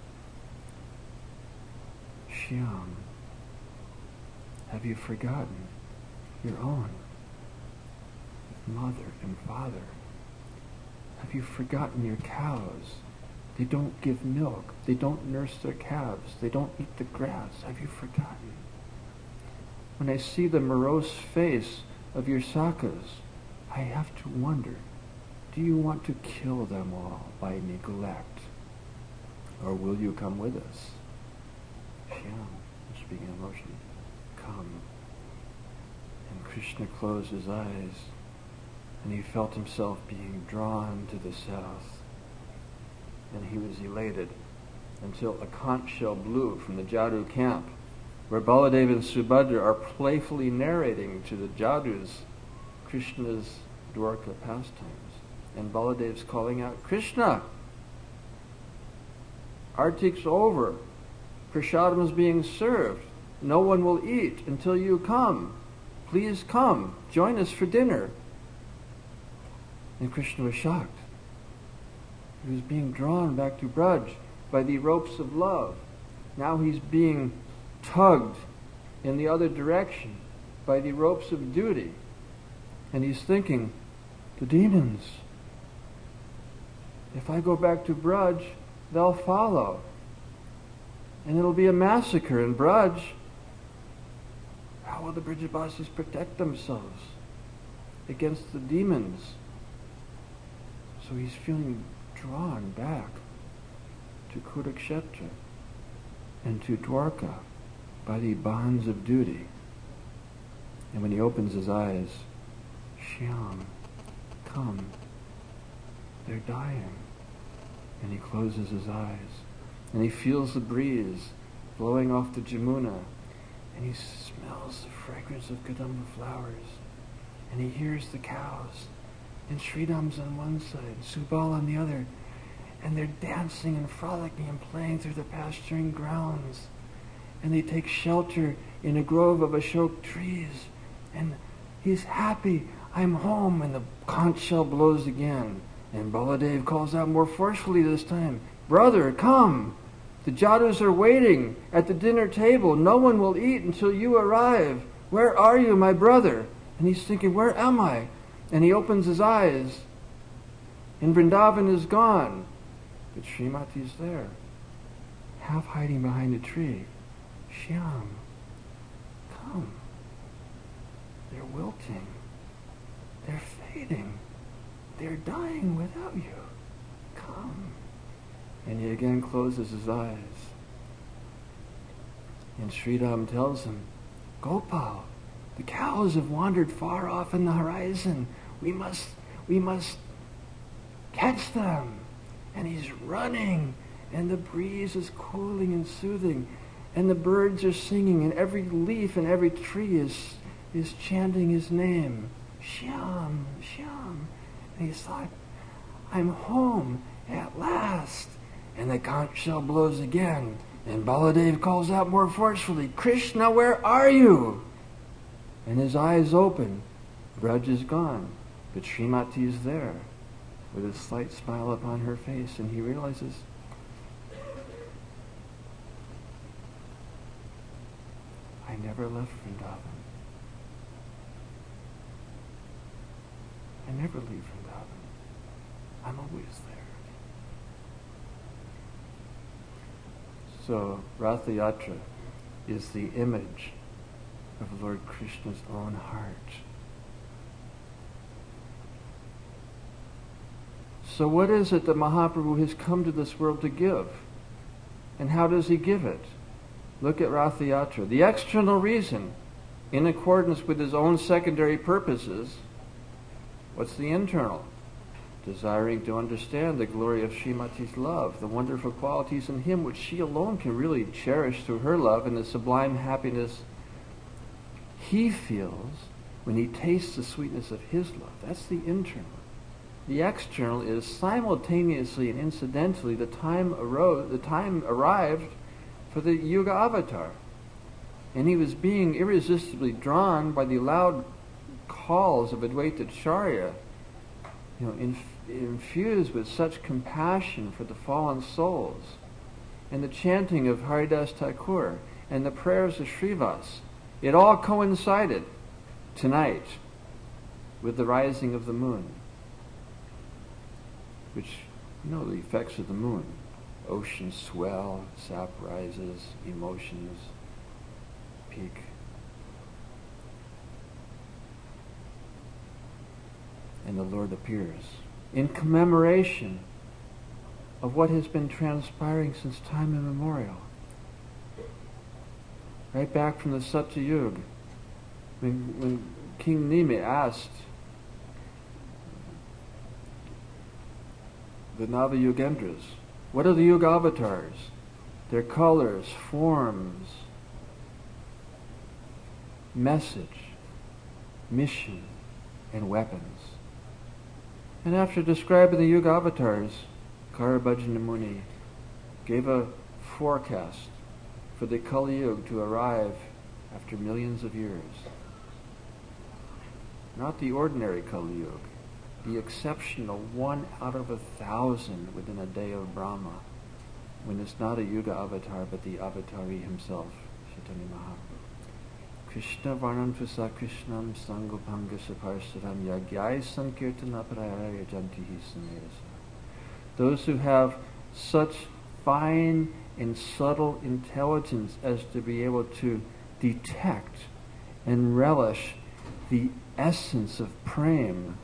S1: Shyam, have you forgotten your own mother and father? Have you forgotten your cows? They don't give milk. They don't nurse their calves. They don't eat the grass. Have you forgotten? When I see the morose face of your sakhas, I have to wonder, do you want to kill them all by neglect? Or will you come with us? Shyam, speaking of motion, come. And Krishna closed his eyes, and he felt himself being drawn to the south. And he was elated until a conch shell blew from the Jadoo camp where Baladev and Subhadra are playfully narrating to the Jadus Krishna's Dwarka pastimes. And Baladev's calling out, Krishna, Artik's over. Prasadam is being served. No one will eat until you come. Please come. Join us for dinner. And Krishna was shocked. He was being drawn back to Braj by the ropes of love. Now he's being tugged in the other direction by the ropes of duty. And he's thinking, the demons, if I go back to Braj, they'll follow. And it'll be a massacre in Braj. How will the Brijabasis protect themselves against the demons? So he's feeling drawn back to Kurukshetra and to Dwarka by the bonds of duty. And when he opens his eyes, Shyam, come, they're dying. And he closes his eyes, and he feels the breeze blowing off the Jamuna, and he smells the fragrance of Kadamba flowers, and he hears the cows, and Sridham's on one side, Subal on the other, and they're dancing and frolicking and playing through the pasturing grounds, and they take shelter in a grove of Ashok trees, and he's happy, I'm home, and the conch shell blows again, and Baladev calls out more forcefully this time, brother, come! The Jadus are waiting at the dinner table. No one will eat until you arrive. Where are you, my brother? And he's thinking, where am I? And he opens his eyes, and Vrindavan is gone. But Srimati's there, half hiding behind a tree. Shyam, come. They're wilting. They're fading. They're dying without you. Come. And he again closes his eyes. And Sridham tells him, Gopal, the cows have wandered far off in the horizon. We must catch them. And he's running, and the breeze is cooling and soothing, and the birds are singing, and every leaf and every tree is chanting his name. Shyam, Shyam. And he thought, I'm home at last. And the conch shell blows again, and Baladev calls out more forcefully, Krishna, where are you? And his eyes open. Braj is gone, but Srimati is there, with a slight smile upon her face, and he realizes, I never left Vrindavan. I never leave Vrindavan. I'm always there. So Ratha Yatra is the image of Lord Krishna's own heart. So what is it that Mahaprabhu has come to this world to give? And how does he give it? Look at Ratha Yatra. The external reason, in accordance with his own secondary purposes, what's the internal? Desiring to understand the glory of Srimati's love, the wonderful qualities in him which she alone can really cherish through her love, and the sublime happiness he feels when he tastes the sweetness of his love. That's the internal. The external is simultaneously and incidentally the time arrived for the Yuga avatar. And he was being irresistibly drawn by the loud calls of Advaita Acharya, infused with such compassion for the fallen souls, and the chanting of Haridas Thakur, and the prayers of Srivas. It all coincided tonight with the rising of the moon, which, the effects of the moon. Oceans swell, sap rises, emotions peak. And the Lord appears in commemoration of what has been transpiring since time immemorial. Right back from the Satyayuga, when King Nime asked the Nava-Yugendras, what are the Yuga avatars? Their colors, forms, message, mission, and weapons. And after describing the Yuga avatars, Karabhajana Muni gave a forecast for the Kali Yuga to arrive after millions of years. Not the ordinary Kali Yuga, the exceptional 1 out of 1,000 within a day of Brahma, when it's not a Yuga avatar but the avatari himself, Chaitanya Mahaprabhu. Krishna Varnantusa Krishnam Sangopanga Saparsaram Yagyai Sankirtana Prayaya Jantihi Samedasa. Those who have such fine and subtle intelligence as to be able to detect and relish the essence of prema,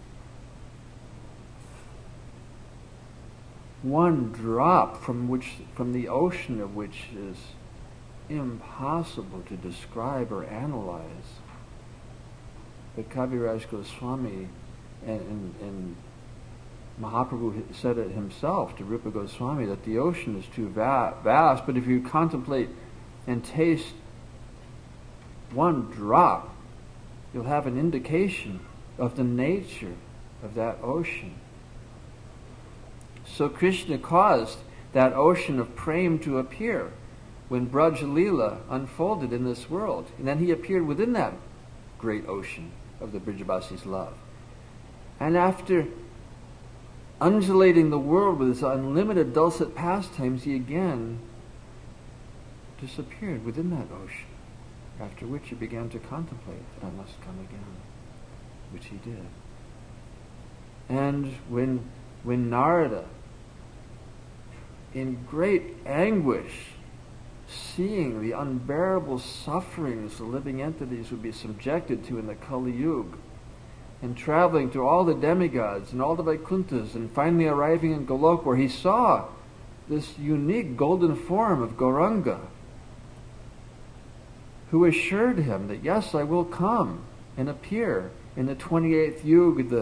S1: one drop from the ocean of which is impossible to describe or analyze. But Kaviraj Goswami and Mahaprabhu said it himself to Rupa Goswami that the ocean is too vast, but if you contemplate and taste one drop, you'll have an indication of the nature of that ocean. So Krishna caused that ocean of prema to appear when Braj Leela unfolded in this world. And then he appeared within that great ocean of the Brijavasi's love. And after undulating the world with his unlimited dulcet pastimes, he again disappeared within that ocean. After which he began to contemplate that I must come again, which he did. And when Narada, in great anguish, seeing the unbearable sufferings the living entities would be subjected to in the Kali Yuga, and traveling to all the demigods and all the Vaikunthas, and finally arriving in Goloka, where he saw this unique golden form of Gauranga, who assured him that, yes, I will come and appear in the 28th Yuga, the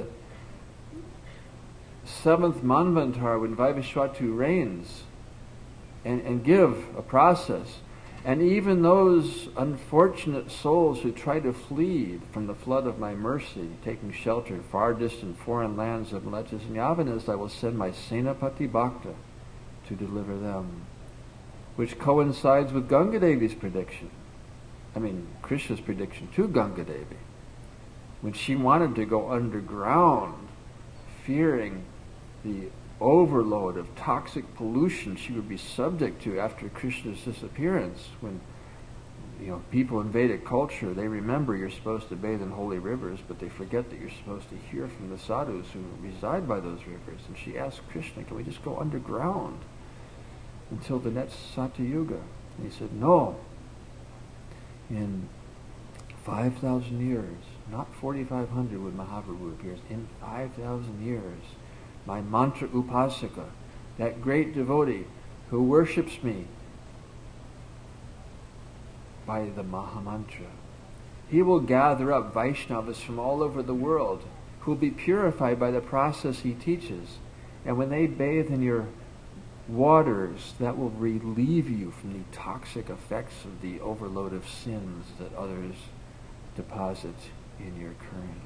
S1: 7th Manvantar, when Vaivashvatu reigns, and give a process. And even those unfortunate souls who try to flee from the flood of my mercy, taking shelter in far distant foreign lands of Mlechas and Yavanas, I will send my Senapati Bhakta to deliver them. Which coincides with Gangadevi's prediction. Krishna's prediction to Gangadevi, when she wanted to go underground, fearing the overload of toxic pollution she would be subject to after Krishna's disappearance. When people in Vedic culture, they remember you're supposed to bathe in holy rivers, but they forget that you're supposed to hear from the sadhus who reside by those rivers. And she asked Krishna, can we just go underground until the next Satyuga? And he said, no. In 5,000 years, not 4,500 when Mahaprabhu appears, in 5,000 years, my mantra upasaka, that great devotee who worships me by the Mahamantra, he will gather up Vaishnavas from all over the world who will be purified by the process he teaches. And when they bathe in your waters, that will relieve you from the toxic effects of the overload of sins that others deposit in your current.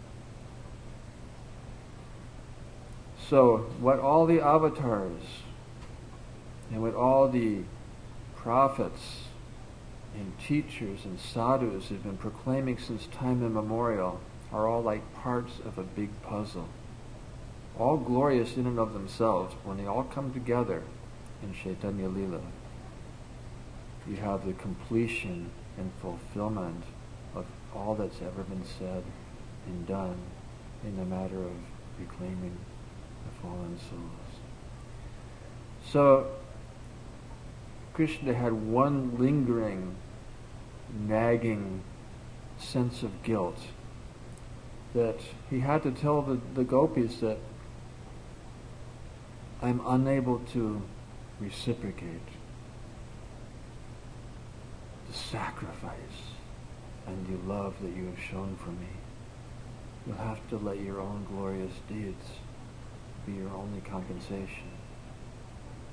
S1: So, what all the avatars and what all the prophets and teachers and sadhus have been proclaiming since time immemorial are all like parts of a big puzzle. All glorious in and of themselves, but when they all come together in Chaitanya Lila, you have the completion and fulfillment of all that's ever been said and done in the matter of reclaiming the fallen souls. So, Krishna had one lingering, nagging sense of guilt that he had to tell the gopis that I'm unable to reciprocate the sacrifice and the love that you have shown for me. You'll have to let your own glorious deeds be your only compensation.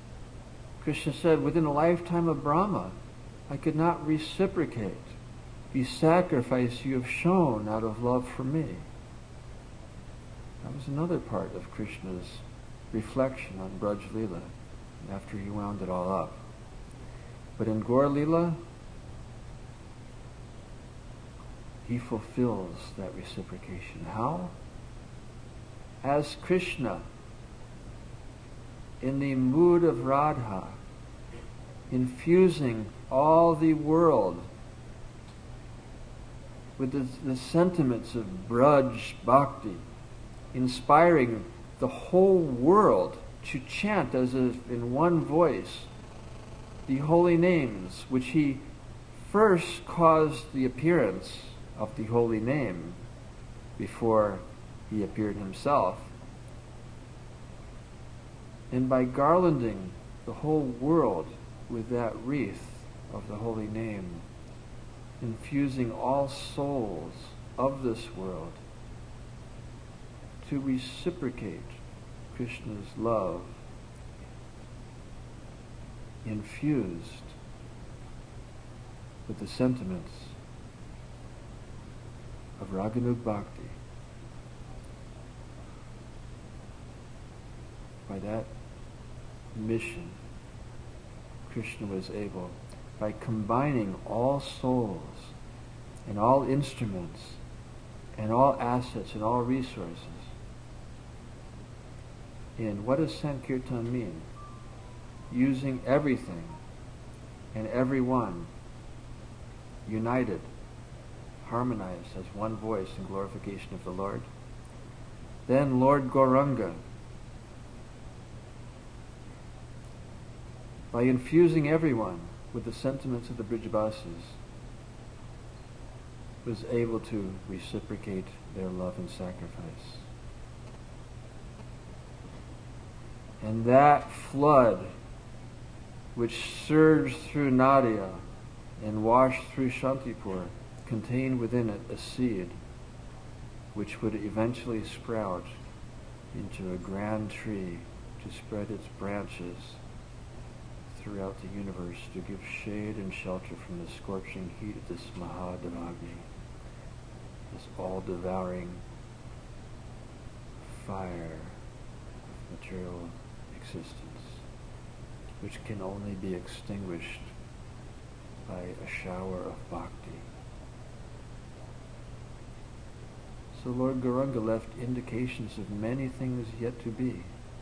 S1: Krishna said, within a lifetime of Brahma, I could not reciprocate be sacrifice you have shown out of love for me. That was another part of Krishna's reflection on Braj Leela after he wound it all up. But in Gaur Leela, he fulfills that reciprocation. How? As Krishna, in the mood of Radha, infusing all the world with the sentiments of Braj Bhakti, inspiring the whole world to chant as if in one voice the holy names, which he first caused the appearance of the holy name before he appeared himself. And by garlanding the whole world with that wreath of the holy name, infusing all souls of this world to reciprocate Krishna's love, infused with the sentiments of Raganug Bhakti. By that mission, Krishna was able, by combining all souls and all instruments and all assets and all resources, in what does Sankirtan mean? Using everything and everyone united, harmonized as one voice in glorification of the Lord. Then Lord Gauranga, by infusing everyone with the sentiments of the Brijavasis, was able to reciprocate their love and sacrifice. And that flood which surged through Nadia and washed through Shantipur contained within it a seed which would eventually sprout into a grand tree to spread its branches throughout the universe to give shade and shelter from the scorching heat of this Mahadevagni, this all-devouring fire of material existence, which can only be extinguished by a shower of bhakti. So Lord Gauranga left indications of many things yet to be.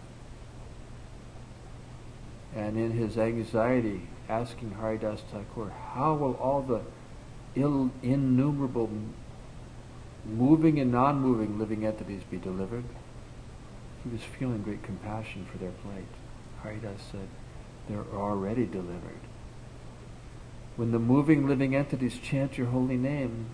S1: And in his anxiety, asking Haridas Thakur, how will all the innumerable moving and non-moving living entities be delivered? He was feeling great compassion for their plight. Haridas said, they're already delivered. When the moving living entities chant your holy name,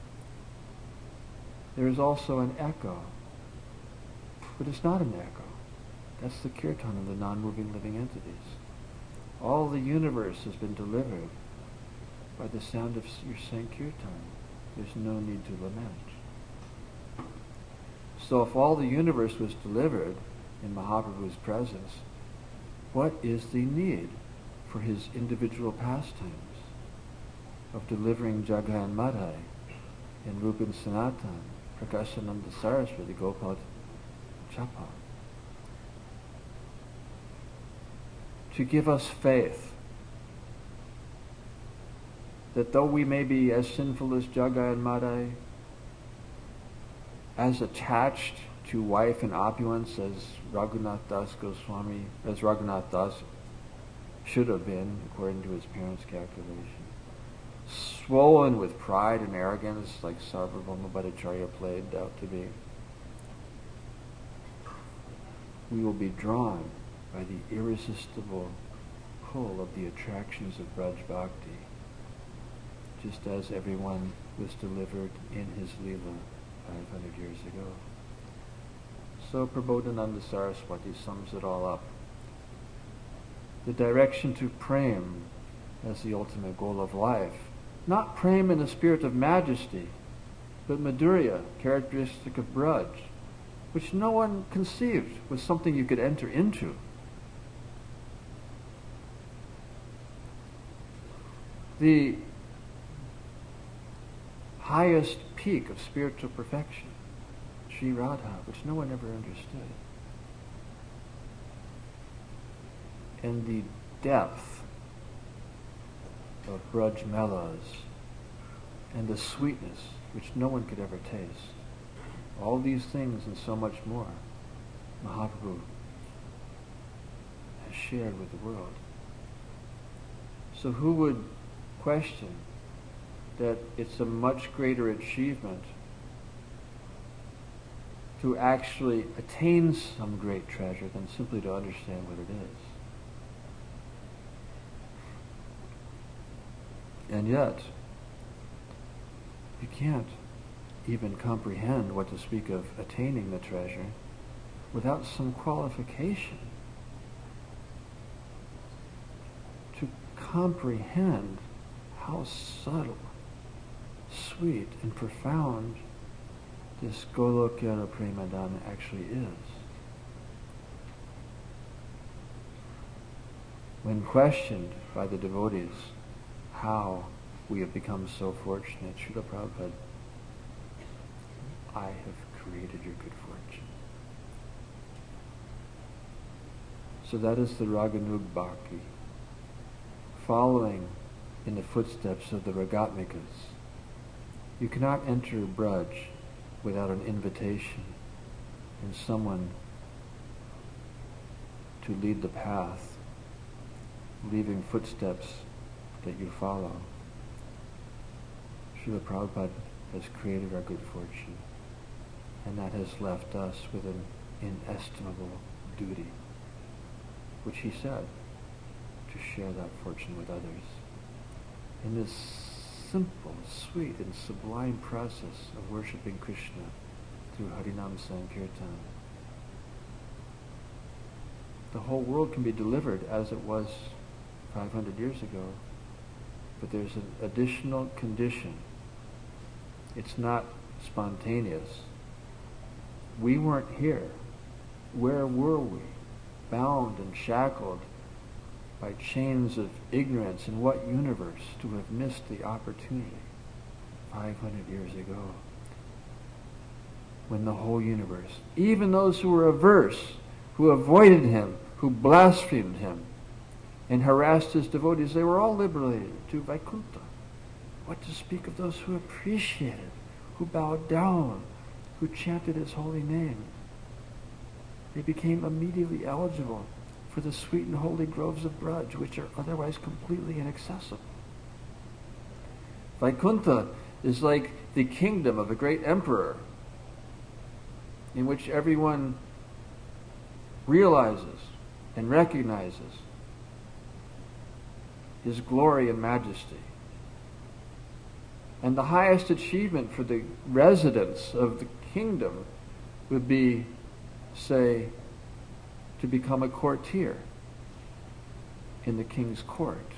S1: there is also an echo. But it's not an echo. That's the kirtan of the non-moving living entities. All the universe has been delivered by the sound of your Sankirtan. There's no need to lament. So if all the universe was delivered in Mahaprabhu's presence, what is the need for his individual pastimes of delivering Jagai and Madhai and Rupan Sanatan, Prakashananda Saraswati, Gopal Chapa? To give us faith that though we may be as sinful as Jagai and Madhai, as attached to wife and opulence as Raghunath Das Goswami, as Raghunath Das should have been according to his parents' calculation, swollen with pride and arrogance like Sarvabhauma Bhattacharya played out to be, we will be drawn by the irresistible pull of the attractions of Braj Bhakti, just as everyone was delivered in his Leela 500 years ago. So Prabodhananda Saraswati sums it all up. The direction to Prem as the ultimate goal of life. Not Prem in the spirit of majesty, but Madhurya, characteristic of Braj, which no one conceived was something you could enter into. The highest peak of spiritual perfection, Sri Radha, which no one ever understood. And the depth of Braj Melas and the sweetness which no one could ever taste. All these things and so much more Mahaprabhu has shared with the world. So who would question that it's a much greater achievement to actually attain some great treasure than simply to understand what it is? And yet, you can't even comprehend what to speak of attaining the treasure without some qualification. To comprehend how subtle, sweet, and profound this Golokya Premadana actually is. When questioned by the devotees how we have become so fortunate, Srila Prabhupada, I have created your good fortune. So that is the Raganug Bhakti, following in the footsteps of the Ragatmikas. You cannot enter Braj without an invitation and someone to lead the path, leaving footsteps that you follow. Srila Prabhupada has created our good fortune, and that has left us with an inestimable duty, which he said, to share that fortune with others. In this simple, sweet, and sublime process of worshipping Krishna through Harinam Sankirtan, the whole world can be delivered as it was 500 years ago, but there's an additional condition. It's not spontaneous. We weren't here. Where were we? Bound and shackled by chains of ignorance. In what universe to have missed the opportunity 500 years ago? When the whole universe, even those who were averse, who avoided him, who blasphemed him, and harassed his devotees, they were all liberated to Vaikuntha. What to speak of those who appreciated, who bowed down, who chanted his holy name? They became immediately eligible for the sweet and holy groves of Braj, which are otherwise completely inaccessible. Vaikuntha is like the kingdom of a great emperor, in which everyone realizes and recognizes his glory and majesty. And the highest achievement for the residents of the kingdom would be, say, to become a courtier in the king's court.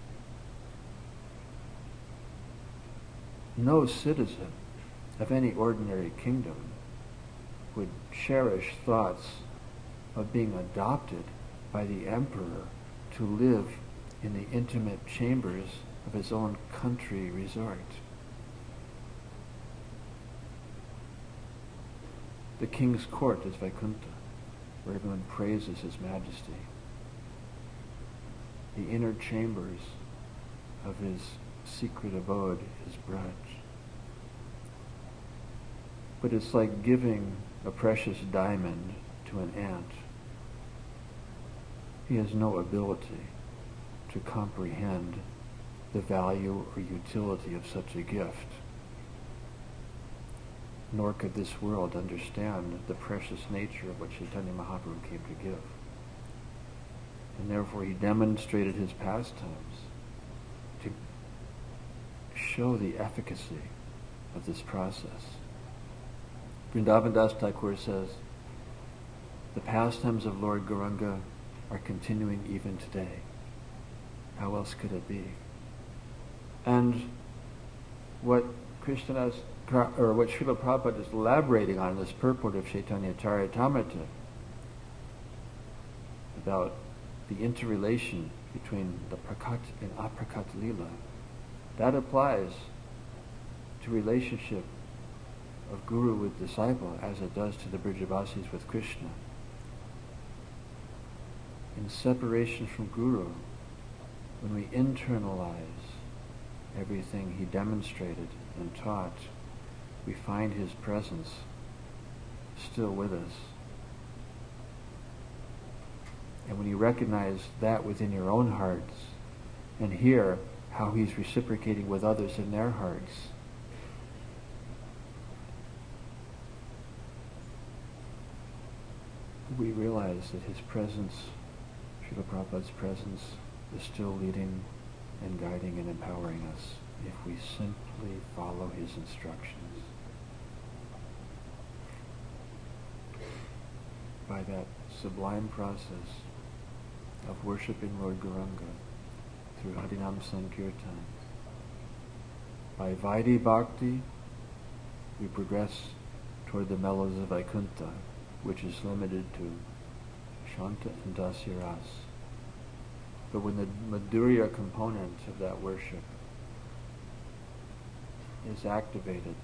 S1: No citizen of any ordinary kingdom would cherish thoughts of being adopted by the emperor to live in the intimate chambers of his own country resort. The king's court is Vaikuntha, where everyone praises his majesty. The inner chambers of his secret abode is Braj. But it's like giving a precious diamond to an ant. He has no ability to comprehend the value or utility of such a gift. Nor could this world understand the precious nature of what Chaitanya Mahaprabhu came to give. And therefore he demonstrated his pastimes to show the efficacy of this process. Vrindavan Das Thakur says, the pastimes of Lord Gauranga are continuing even today. How else could it be? And what Srila Prabhupada is elaborating on in this purport of Chaitanya Charitamrita about the interrelation between the Prakat and Aprakat Lila, that applies to relationship of Guru with disciple as it does to the Brijabasis with Krishna. In separation from Guru, when we internalize everything he demonstrated and taught, we find his presence still with us. And when you recognize that within your own hearts and hear how he's reciprocating with others in their hearts, we realize that his presence, Srila Prabhupada's presence, is still leading and guiding and empowering us if we simply follow his instructions. By that sublime process of worshipping Lord Gauranga through Harinam Sankirtan, by Vaidhi Bhakti, we progress toward the mellows of Vaikuntha, which is limited to Shanta and Dasya Ras. But when the Madhurya component of that worship is activated,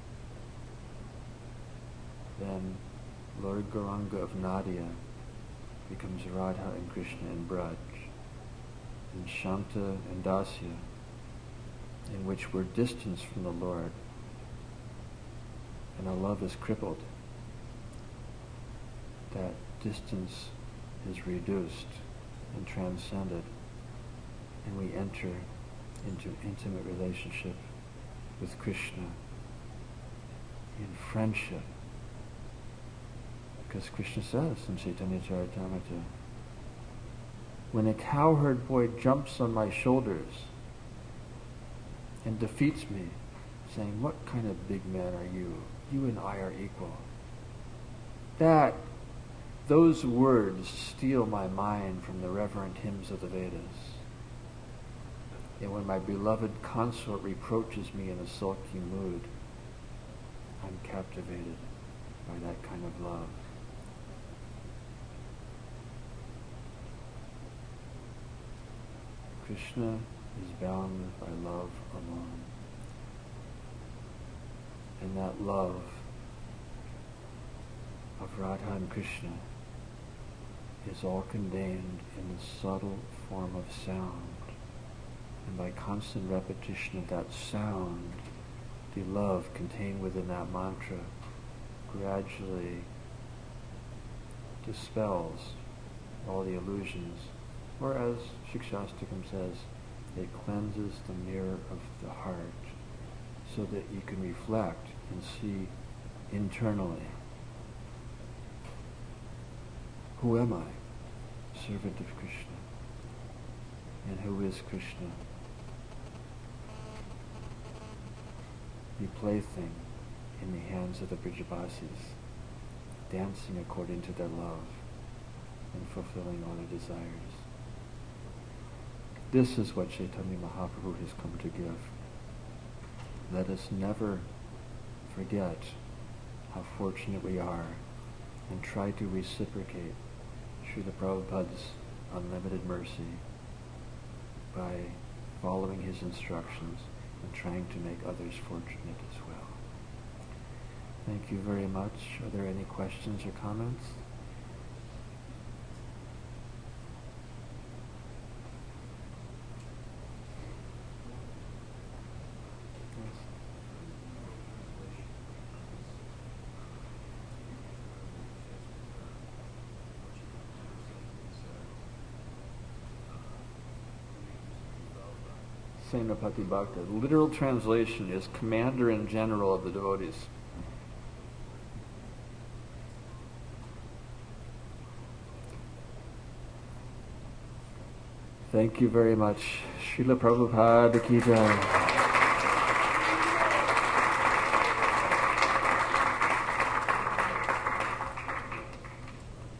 S1: then Lord Gauranga of Nadia becomes Radha and Krishna in Braj, and Shanta and Dasya, in which we're distanced from the Lord, and our love is crippled. That distance is reduced and transcended, and we enter into intimate relationship with Krishna in friendship. Because Krishna says in Chaitanya Charitamrita, when a cowherd boy jumps on my shoulders and defeats me, saying, "What kind of big man are you? You and I are equal." Those words steal my mind from the reverent hymns of the Vedas. And when my beloved consort reproaches me in a sulky mood, I'm captivated by that kind of love. Krishna is bound by love alone. And that love of Radha and Krishna is all contained in the subtle form of sound. And by constant repetition of that sound, the love contained within that mantra gradually dispels all the illusions, or as Shikshastakam says, it cleanses the mirror of the heart so that you can reflect and see internally. Who am I? Servant of Krishna. And who is Krishna? The plaything in the hands of the Brijabasis, dancing according to their love and fulfilling all their desires. This is what Chaitanya Mahaprabhu has come to give. Let us never forget how fortunate we are and try to reciprocate Srila Prabhupada's unlimited mercy by following his instructions and trying to make others fortunate as well. Thank you very much. Are there any questions or comments? Senapati Bhakta. The literal translation is Commander in General of the devotees. Thank you very much. Srila Prabhupada Ki Jai.